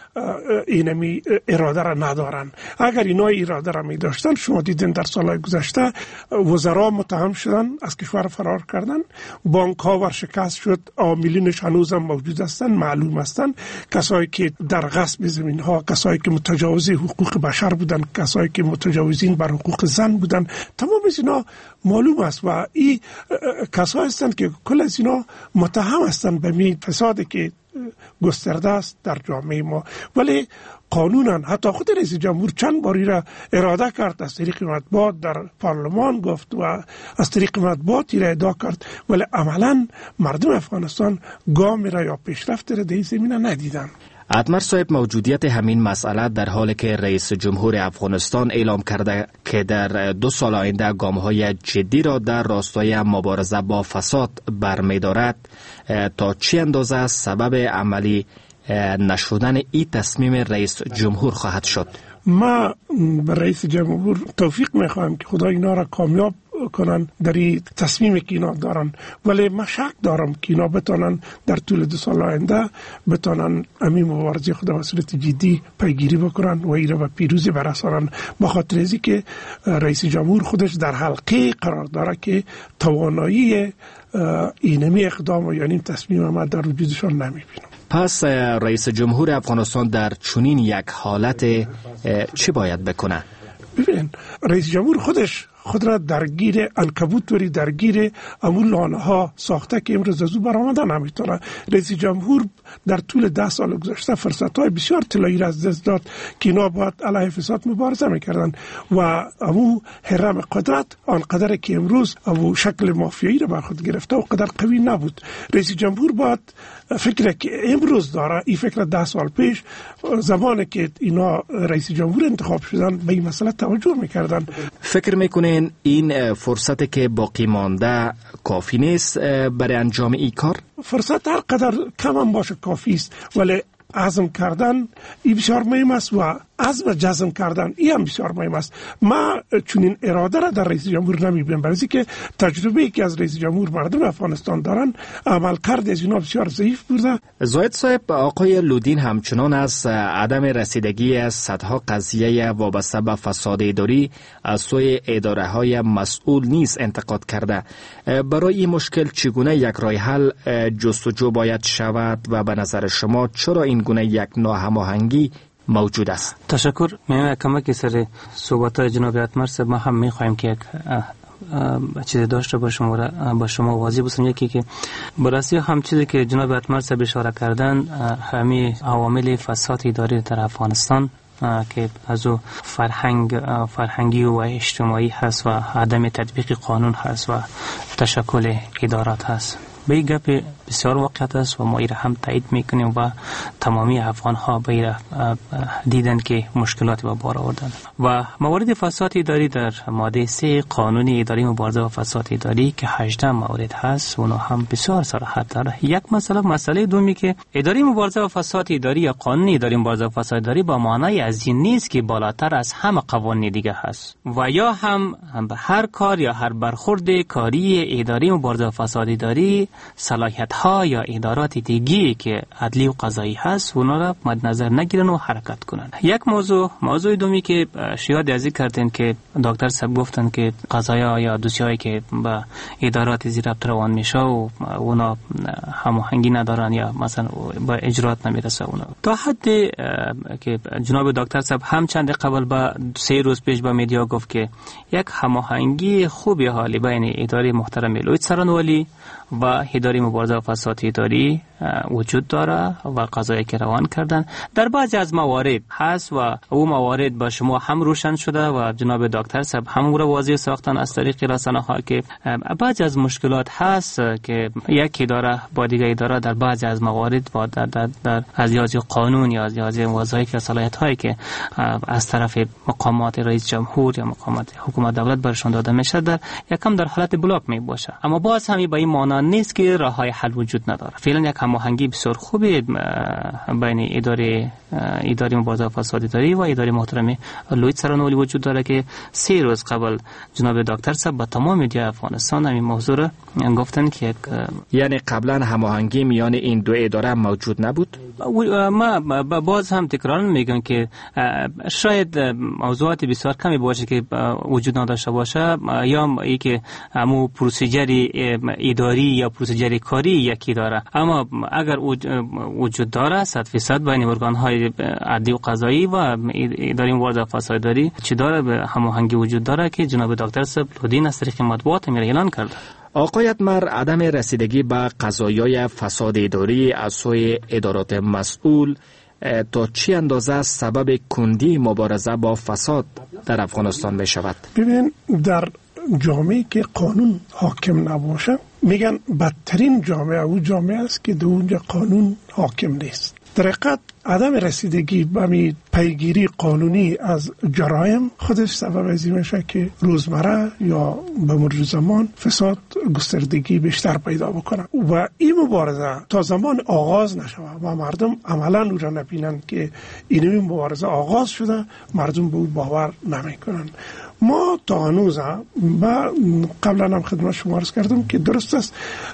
اینمی اراده را ندارن. اگر اینا اراده را میداشتن، شما دیدین در سالهای گذشته وزرا متهم شدن، از کشور فرار کردن، بانک ها ورشکست شد، عاملینش هنوز هم موجود هستن، معلوم هستن، کسایی که در غصب زمین ها، کسایی که متجاوز حقوق بشر بودن، کسایی که متجاوزین بر حقوق زن بودن، تمام از اینا معلوم است و این کسایی هستند که کل از اینا متهم هستند به می فسادی که گسترده است در جامعه ما. ولی قانونا حتی خود رئیس جمهور چند باری را اراده کرد، از طریق مطبوعات در پارلمان گفت و از طریق مطبوعاتی را ادعا کرد، ولی عملا مردم افغانستان گامی را یا پیشرفت را در این زمینه ندیدن. اتمر صاحب، موجودیت همین مسئله در حالی که رئیس جمهور افغانستان اعلام کرده که در دو سال آینده گام‌های جدی را در راستای مبارزه با فساد برمی‌دارد، تا چه اندازه سبب عملی نشدن این تصمیم رئیس جمهور خواهد شد؟ ما رئیس جمهور توفیق می‌خوایم که خدا اینا را کامیاب کنن در این تصمیمی که اینا دارن، ولی من شک دارم که اینا بتونن در طول دو سال آینده بتونن همین مبارزه خود به صورت جدی پیگیری بکنن و اینا به پیروزی برسانن، به خاطر از اینکه رئیس جمهور خودش در حلقه قرار داره که توانایی اینمی اقدام و یعنی تصمیم ما در وجودشان نمیبینم. پس رئیس جمهور افغانستان در چنین یک حالت چی باید بکنه؟ ببین، رئیس جمهور خودش خود را درگیر عنکبوت وری درگیر امون لانه ها ساخته که امروز از او برآمده نمیتونه. رئیس جمهور در طول ده سال گذشته فرصت های بسیار طلایی را از دست داد که اینا باید علیه فساد مبارزه میکردن و امو هرم قدرت آنقدر که امروز امو شکل مافیایی را بر خود گرفته و قدر قوی نبود. رئیس جمهور باید فکر که امروز داره این فکر ده سال پیش زمانی که اینا رئیس جمهور انتخاب شدن به این مسئله توجه میکردن. فکر میکنین این فرصت که باقی مانده کافی نیست برای انجام این کار؟ فرصت هر قدر کم هم باشه کافی است، ولی عزم کردن این بسیار مهم است و عزم جزم کردن این هم بسیار مهم است. ما چنین اراده را در رئیس جمهور نمیبینم، برای که تجربه‌ای که از رئیس جمهور مردم افغانستان دارن عمل کرد از اینا بسیار ضعیف بوده. زاید صاحب، آقای لودین همچنان از عدم رسیدگی از صدها قضیه وابسته به فساد اداری از سوی اداره های مسئول نیز انتقاد کرده. برای این مشکل چگونه یک راه حل جستجو باید شود و به نظر شما چرا این گونه یک ناهماهنگی موجود است؟ تشکر. من کمکی سر صحبت‌های جناب اتمر صاحب ما هم می‌خوایم که یک چیزی داشته با شما با شما واضح بسیم. یکی که بررسی هم چیزی که جناب اتمر صاحب اشاره کردن همین عوامل فساد اداری در افغانستان که از او فرهنگ فرهنگی و اجتماعی هست و عدم تطبیق قانون هست و تشکل ادارات هست. به این گپ بسیار واقعیت است و ما ایره هم تایید میکنیم و تمامی افغان ها به ایره دیدن که مشکلاتی با بار آوردن و موارد فساد اداری در ماده سه قانون اداری مبارزه با فساد اداری که هجده موارد هست اونها هم بسیار صراحت داره. یک مسئله مسئله دومی که اداری مبارزه با فساد اداری یا قانون اداری مبارزه با فساد اداری با معنای از این نیست که بالاتر از همه قوانین دیگه هست و یا هم, هم به هر کار یا هر برخورد کاری اداری مبارزه با فساد اداری صلاحیت ها یا ادارات دیگی که عدلی و قضایی هست اونا را مد نظر نگیرن و حرکت کنن. یک موضوع موضوع دومی که شاید ازی کردن که دکتر صاحب گفتن که قضایا یا دوسیایی که با ادارات زیر ربط روان میشه و اونا هماهنگی ندارن یا مثلا با اجرات نمیرسه اونا تا حدی که جناب دکتر صاحب هم چند قبل با سه روز پیش با مدیا گفت که یک هماهنگی خوبی حالی بین اداره محترم لوید سرانوالی و اداره مبارزه با فساد اداری وجود داره و قضایی که روان کردن در بعضی از موارد هست و او موارد با شما هم روشن شده و جناب دکتر صاحب هم او را واضح ساختن از طریق رسانه ها که بعضی از مشکلات هست که یک اداره با دیگر اداره در بعضی از موارد با در, در, در از لحاظ قانون یا از لحاظ وظایف یا صلاحیت هایی که از طرف مقامات رئیس جمهور یا مقامات حکومت دولت برشان داده میشه در یکم در حالت بلاک می باشه. اما باز هم با این معنی نیست که راههای حل وجود نداره. فعلا یک هماهنگی بسیار خوبی بین اداره اداره مبارزه با فساد اداری و اداره محترم لوید سرانوالی وجود داره که سه روز قبل جناب دکتر صاحب با تمام مدیا افغانستان همین موضوع را گفتن که یعنی قبلا هماهنگی میان این دو اداره موجود نبود. ما باز هم تکرار میگم که شاید موضوعات بسیار کمی باشه که وجود نداشته باشه یا ای که همو پروسیجری اداری یا پروسیجر کاری یکی داره، اما اگر وجود داره صد فیصد بین ارگان‌های عدلی و قضایی و اداره مبارزه با فساد اداری چی داره هماهنگی وجود داره که جناب دکتر صاحب لودین از طریق مطبوعات میره اعلان کرده. آقای اتمر، عدم رسیدگی به قضایای فساد اداری از سوی ادارات مسئول تا چی اندازه سبب کندی مبارزه با فساد در افغانستان می شود؟ ببین، در جامعه که قانون حاکم نباشه میگن بدترین جامعه او جامعه است که در اونجا قانون حاکم نیست. در حقیقت عدم رسیدگی به پیگیری قانونی از جرایم خودش سبب از این میشه که روزمره یا به مرور زمان فساد گستردگی بیشتر پیدا بکنه و این مبارزه تا زمان آغاز نشوه و مردم عملا او را نبینن که این مبارزه آغاز شده، مردم به او باور نمیکنن. ما تا هنوز ما قبلا هم خدمت شما عرض کردم که درست است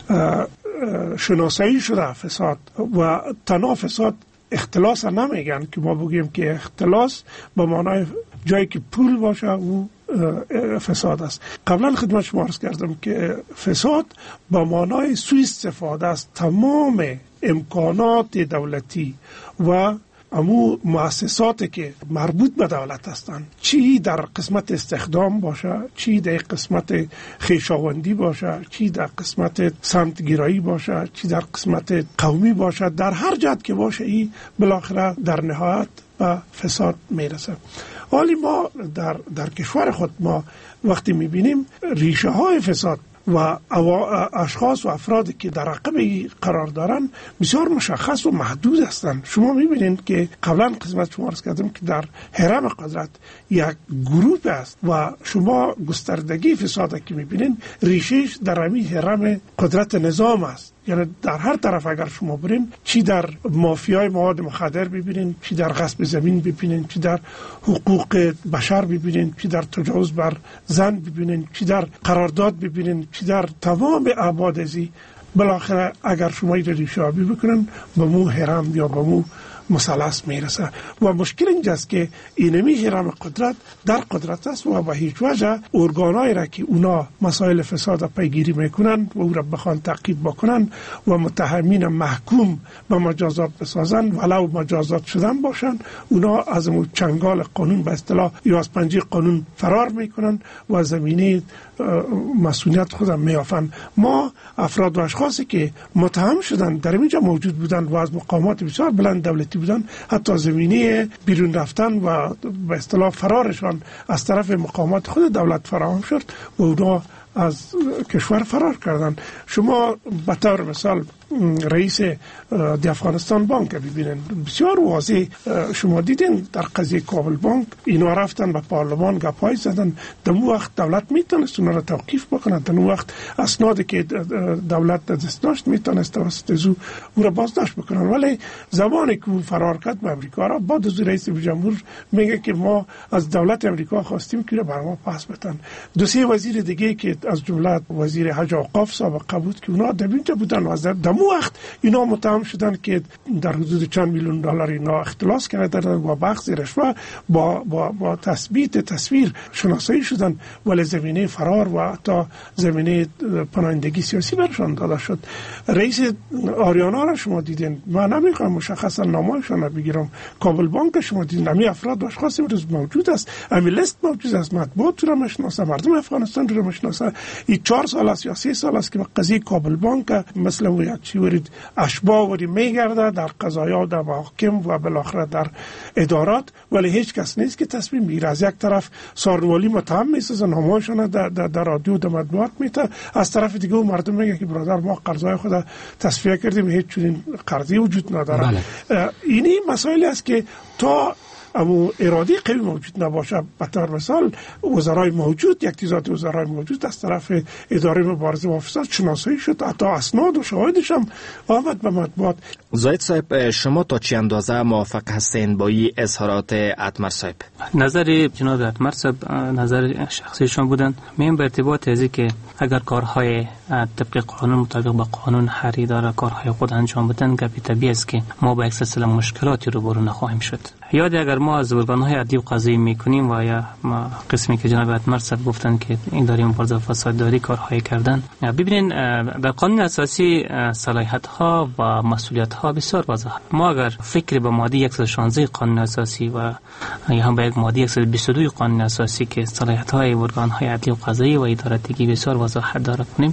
شناسایی شده فساد و تنها فساد اختلاس نمیگن که ما بگیم که اختلاس به معنای جایی که پول باشه او فساد است. قبلا خدمت شما عرض کردم که فساد با معنای سوء استفاده است تمام امکانات دولتی و امو مؤسساتی که مربوط به دولت هستند، چی در قسمت استخدام باشه، چی در قسمت خویشاوندی باشه، چی در قسمت سمتگیرایی باشه، چی در قسمت قومی باشه، در هر جهت که باشه این بالاخره در نهایت به فساد میرسه. حالی ما در, در کشور خود ما وقتی میبینیم ریشه های فساد و اشخاص و افرادی که در عقب قرار دارن بسیار مشخص و محدود هستند. شما میبینید که قبلا قسمت شما عرض کردم که در حرم قدرت یک گروه است و شما گستردگی فساد که میبینید ریشش در همین حرم قدرت نظام است. یعنی در هر طرف اگر شما برین، چی در مافیای مواد مخدر ببینین، چی در غصب زمین ببینین، چی در حقوق بشر ببینین، چی در تجاوز بر زن ببینین، چی در قرارداد ببینین، چی در تمام ابعاد ازی، بالاخره اگر شما این ریشه‌یابی بکنن به مو حرم یا به مو مثلث میرسه. و مشکل اینجاست که اینمی حرم قدرت در قدرت است و به هیچ وجه ارگانایی را که اونا مسائل فساد پیگیری میکنن و او را بخوان تعقیب بکنن و متهمین محکوم به مجازات بسازن ولو مجازات شدن باشن، اونا از اون چنگال قانون به اصطلاح یا از پنجه قانون فرار میکنن و زمینه مسئولیت خودم میافن. ما افراد و اشخاصی که متهم شدن در اینجا موجود بودن و از مقامات بسیار بلند دولتی بودن، حتی زمینه بیرون رفتن و به اصطلاح فرارشان از طرف مقامات خود دولت فراهم شد و اونا از کشور فرار کردن. شما به طور مثال رئیس دی افغانستان بانک ببینن، بسیار واضح شما دیدین در قضیه کابل بانک اینا رفتن به پارلمان گپای زدن. در اون وقت دولت میتونست اونا را توقیف بکنه، در اون وقت اسنادی که دولت دست داشت میتونست توسط زو او را بازداشت بکنن. ولی زمانی که فرار کرد به امریکا را، بعد از رئیس جمهور میگه که ما از دولت امریکا خواستیم که بر ما پس بدن. دو سه وزیر دیگه که از جمله وزیر حج و اوقاف سابقه بود که اونا در اینجا بودن و از دمو وقت اینا متهم شدن که در حدود چند میلیون دلار اینا اختلاس کردن و بخش رشوه با با با تثبیت تصویر شناسایی شدن، ولی زمینه فرار و حتی زمینه پناهندگی سیاسی برشان داده شد. رئیس آریانا را شما دیدین، من نمیخوام مشخصا نامشون بگیرم، کابل بانک شما دیدین، همین افراد و اشخاص امروز موجود است، همین لیست موجود است، مطبوعات را میشناسه، مردم افغانستان را میشناسه. این چهار سال است یا سه سال است که به قضیه کابل بانک مثل و یک چی ورید اشباح وری میگرده در قضایا، در محاکم و بالاخره در ادارات، ولی هیچ کس نیست که تصمیم میگیره. از یک طرف سارنوالی متهم میسازن، همایشان در در, در رادیو در مطبوعات میته، از طرف دیگه مردم میگه که برادر ما قرضای خود تصفیه کردیم، هیچ چنین قرضی وجود نداره. بله. اینی مسائلی است که تا اما اراده قوی موجود نباشه، به طور مثال وزرای موجود، یک تعداد وزرای موجود از طرف اداره مبارزه با فساد شناسایی شد، حتی اسناد و شواهدش هم آمد به مطبوعات. زاید صاحب، شما تا چه اندازه موافق هستین با این اظهارات اتمر صاحب؟ نظر جناب اتمر صاحب نظر شخصیشون بودن. من به ارتباط ازی که اگر کارهای طبق قانون مطابق با قانون هر اداره کارهای خود انجام بدن، گپی طبیعی است که ما با یک سلسله مشکلاتی روبرو نخواهیم شد. یاد اگر ما از ارگان‌های عدلی و قضایی میکنیم و یا ما قسمی که جناب اتمر صاحب گفتن که این داریم مبارزه فساد داری کارهای کردن، ببینین در قانون اساسی صلاحیت‌ها و مسئولیت‌ها بسیار واضحه. ما اگر فکر به ماده صد و شانزده قانون اساسی و یا هم به یک ماده صد و بیست و دو قانون اساسی که صلاحیت‌های ارگان‌های عدلی و قضایی و اداراتیگی بسیار واضح داره کنیم،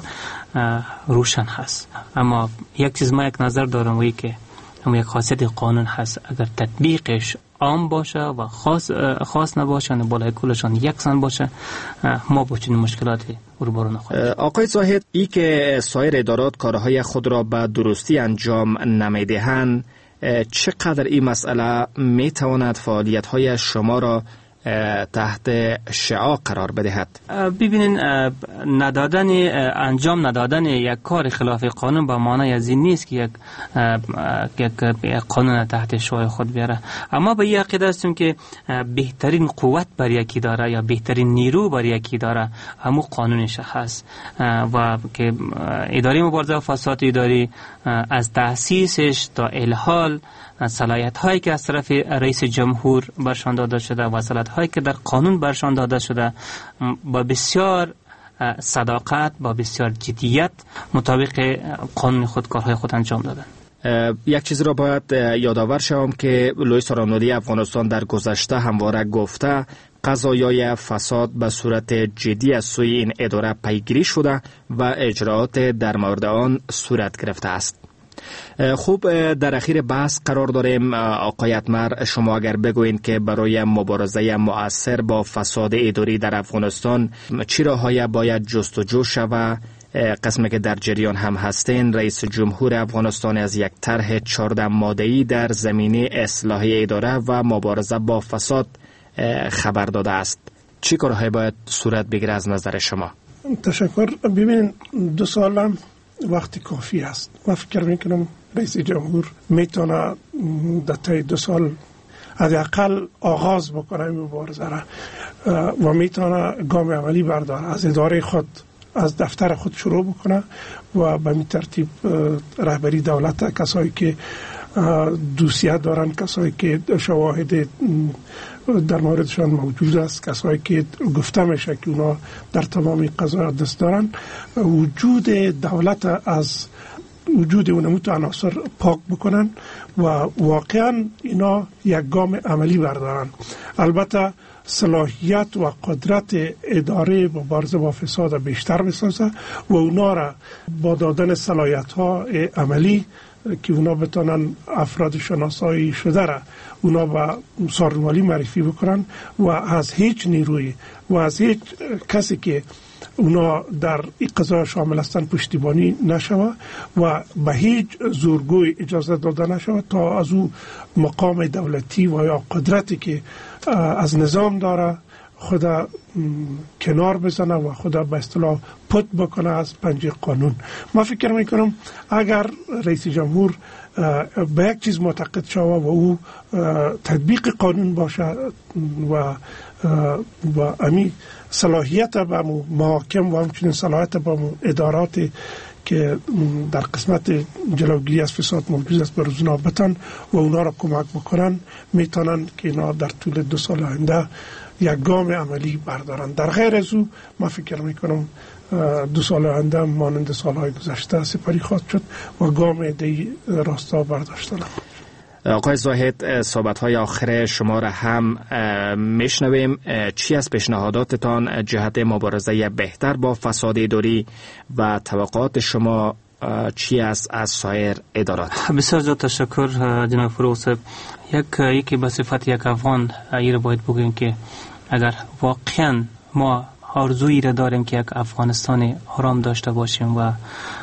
روشن هست. اما یک چیز ما یک نظر دارم وی که اما یک خاصیت قانون هست، اگر تطبیقش عام باشه و خاص خاص نباشه و بالای کلشان یکسان باشه، ما با چنین مشکلاتی روبرو نخواهیم. آقای زاهد، ای که سایر ادارات کارهای خود را به درستی انجام نمیدهند، چقدر این مسئله میتواند فعالیت‌های شما را تحت شعاع قرار بدهد؟ ببینین، ندادن انجام ندادن یک کار خلاف قانون به معنای از این نیست که یک یک قانون تحت شعاع خود بیاره. اما به این عقیده هستیم که بهترین قوت بر یکی داره یا بهترین نیرو بر یکی داره همون قانونش هست و که اداره مبارزه با فساد اداری از تأسیسش تا الحال صلاحیت هایی که از طرف رئیس جمهور برشان داده شده و صلاحیت هایی که در قانون برشان داده شده با بسیار صداقت، با بسیار جدیت مطابق قانون خود کارهای خود انجام دادن. یک چیز را باید یادآور شوم که لوئیس آرنولدی افغانستان در گذشته همواره گفته قضایای فساد به صورت جدی از سوی این اداره پیگیری شده و اجرات در مورد آن صورت گرفته است. خوب، در اخیر بحث قرار داریم. آقای اتمر، شما اگر بگوین که برای مبارزه مؤثر با فساد اداری در افغانستان چی راه‌های باید جستجو شود؟ قسمی که در جریان هم هستین، رئیس جمهور افغانستان از یک طرح چهارده ماده‌ای در زمینه اصلاح اداره و مبارزه با فساد خبر داده است. چی کارهایی باید صورت بگیره از نظر شما؟ تشکر. ببینید، دو سال وقتی کافی است. من فکر میکنم رئیس جمهور میتونه در طی دو سال حداقل آغاز بکنه این مبارزه را و میتونه گام عملی برداره. از اداره خود، از دفتر خود شروع بکنه و به این ترتیب رهبری دولت، کسایی که دوسیه دارن، کسایی که شواهد در موردشان موجود است، کسایی که گفته میشه که اونا در تمام قضایا دست دارن، وجود دولت از وجود اونمو عناصر پاک بکنن و واقعا اینا یک گام عملی بردارن. البته صلاحیت و قدرت اداره مبارزه با فساد بیشتر بسازه و اونا را با دادن صلاحیت ها عملی که اونا بتونن افراد شناسایی شده را اونا با سازمانی معرفی بکنن و از هیچ نیروی و از هیچ کسی که اونا در این قضا شامل هستن پشتیبانی نشوه و به هیچ زورگوی اجازه داده نشوه تا از او مقام دولتی و یا قدرتی که از نظام داره خدا کنار بزنه و خدا به اصطلاح پت بکنه از پنجه قانون. ما فکر میکنم اگر رئیس جمهور به یک چیز معتقد شوه و او تطبیق قانون باشه و و امی صلاحیت به محاکم و همچنین صلاحیت به ادارات که در قسمت جلوگیری از فساد موجود است به روزنا بتن و اونا را کمک بکنن، میتونن که اینا در طول دو سال آینده یک گام عملی بردارن. در غیر از او ما فکر میکنم دو سال آینده مانند سالهای گذشته سپری خواهد شد و گام دی راستا برداشتن. آقای زاهد، صحبت‌های آخر شما را هم میشنویم. چی از پیشنهاداتتان جهت مبارزه بهتر با فساد اداری و توقعات شما چی است از سایر ادارات؟ بسیار زیاد تشکر جناب فروغ صاحب. یک یکی به صفت یک افغان این را باید بگویم که اگر واقعا ما آرزویی را داریم که یک افغانستان آرام داشته باشیم و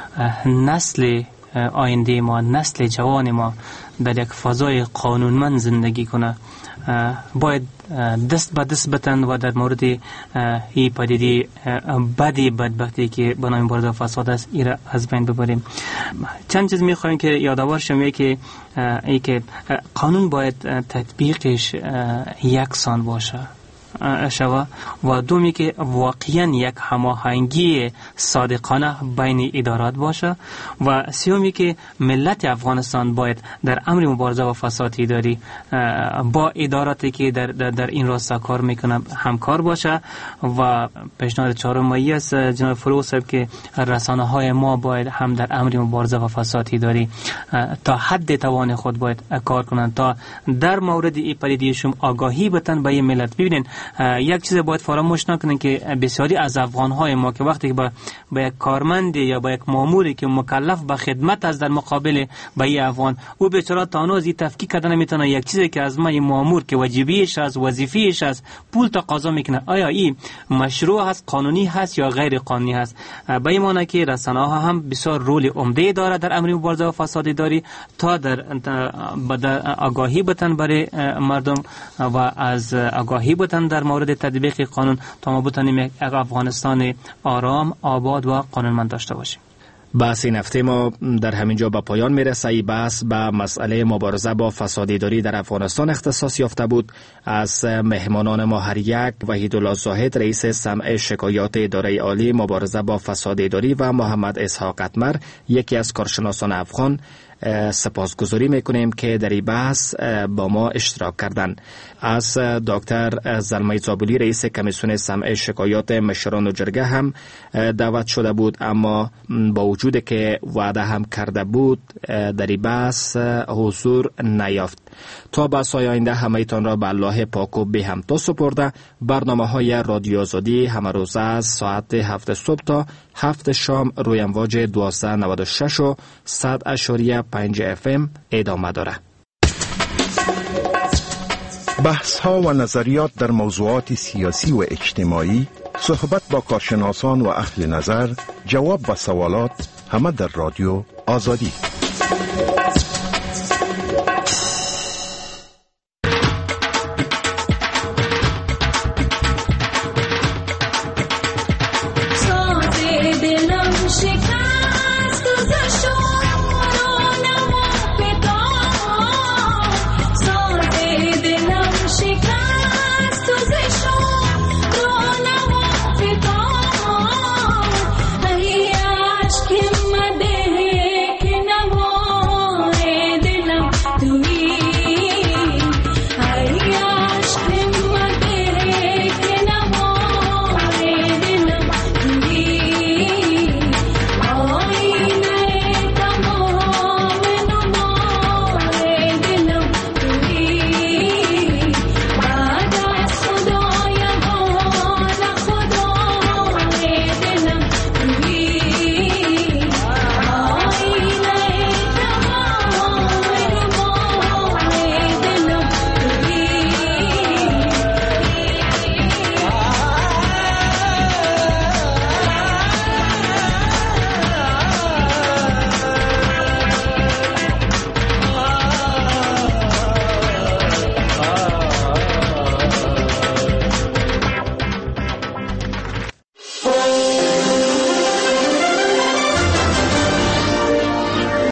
نسل آینده ما، نسل جوان ما در یک فضای قانونمند زندگی کنه، باید دست به دست بتن و در مورد این پدیده بدی بدبختی که به نام مبارزه فساد است این را از بین ببریم. چند چیز میخوایم که یادآور شیم. یکی ای که قانون باید تطبیقش یکسان باشه شوا و دومی که واقعا یک هماهنگی صادقانه بین ادارات باشه و سومی که ملت افغانستان باید در امر مبارزه با فساد اداری با اداراتی که در, در, در این راستا کار میکنه همکار باشه و پیشنهاد چهارم است جناب فروغ صاحب که رسانه های ما باید هم در امر مبارزه با فساد اداری تا حد توان خود باید کار کنند تا در مورد این پدیده شما آگاهی بتن به ملت. ببینید یک چیز باید فراموش نکنن که بسیاری از افغان‌های ما که وقتی با با یک کارمند یا با یک ماموری که مکلف به خدمت از در مقابل با یک افغان، او بیچاره تا هنوز این تفکیک کردن نمیتونه یک چیزی که از ما این مامور که واجبیش از وظیفه‌اش از پول تقاضا میکنه آیا این مشروع هست، قانونی هست یا غیر قانونی هست. به این معنی که رسانه‌ها هم بسیار رول عمده داره در امر مبارزه با فساد اداری تا در, در آگاهی بتن برای مردم و از آگاهی بتن در مورد تطبیق قانون تا ما بتونیم یک افغانستان آرام، آباد و قانونمند داشته باشیم. بحث این هفته ما در همینجا به پایان میرسه. این بحث به مسئله مبارزه با فساد اداری در افغانستان اختصاص یافته بود. از مهمانان ما هر یک وحیدالله زاهد رئیس سمع شکایات اداره عالی مبارزه با فساد اداری و محمد اسحاق اتمر یکی از کارشناسان افغان سپاسگزاری میکنیم که در این بحث با ما اشتراک کردن. از دکتر زلمه زابلی رئیس کمیسیون سمع شکایات مشران و جرگه هم دعوت شده بود، اما با وجود که وعده هم کرده بود در این بحث حضور نیافت. تا بحث های آینده همه تان را به الله پاک و به هم تا سپرده. برنامه های رادیو آزادی همه روز از ساعت هفت صبح تا هفت شام روی امواج دویست و نود و شش و صد اشاریه پنج اف ام ادامه داره. بحث ها و نظریات در موضوعات سیاسی و اجتماعی، صحبت با کارشناسان و اهل نظر، جواب به سوالات، همه در رادیو آزادی.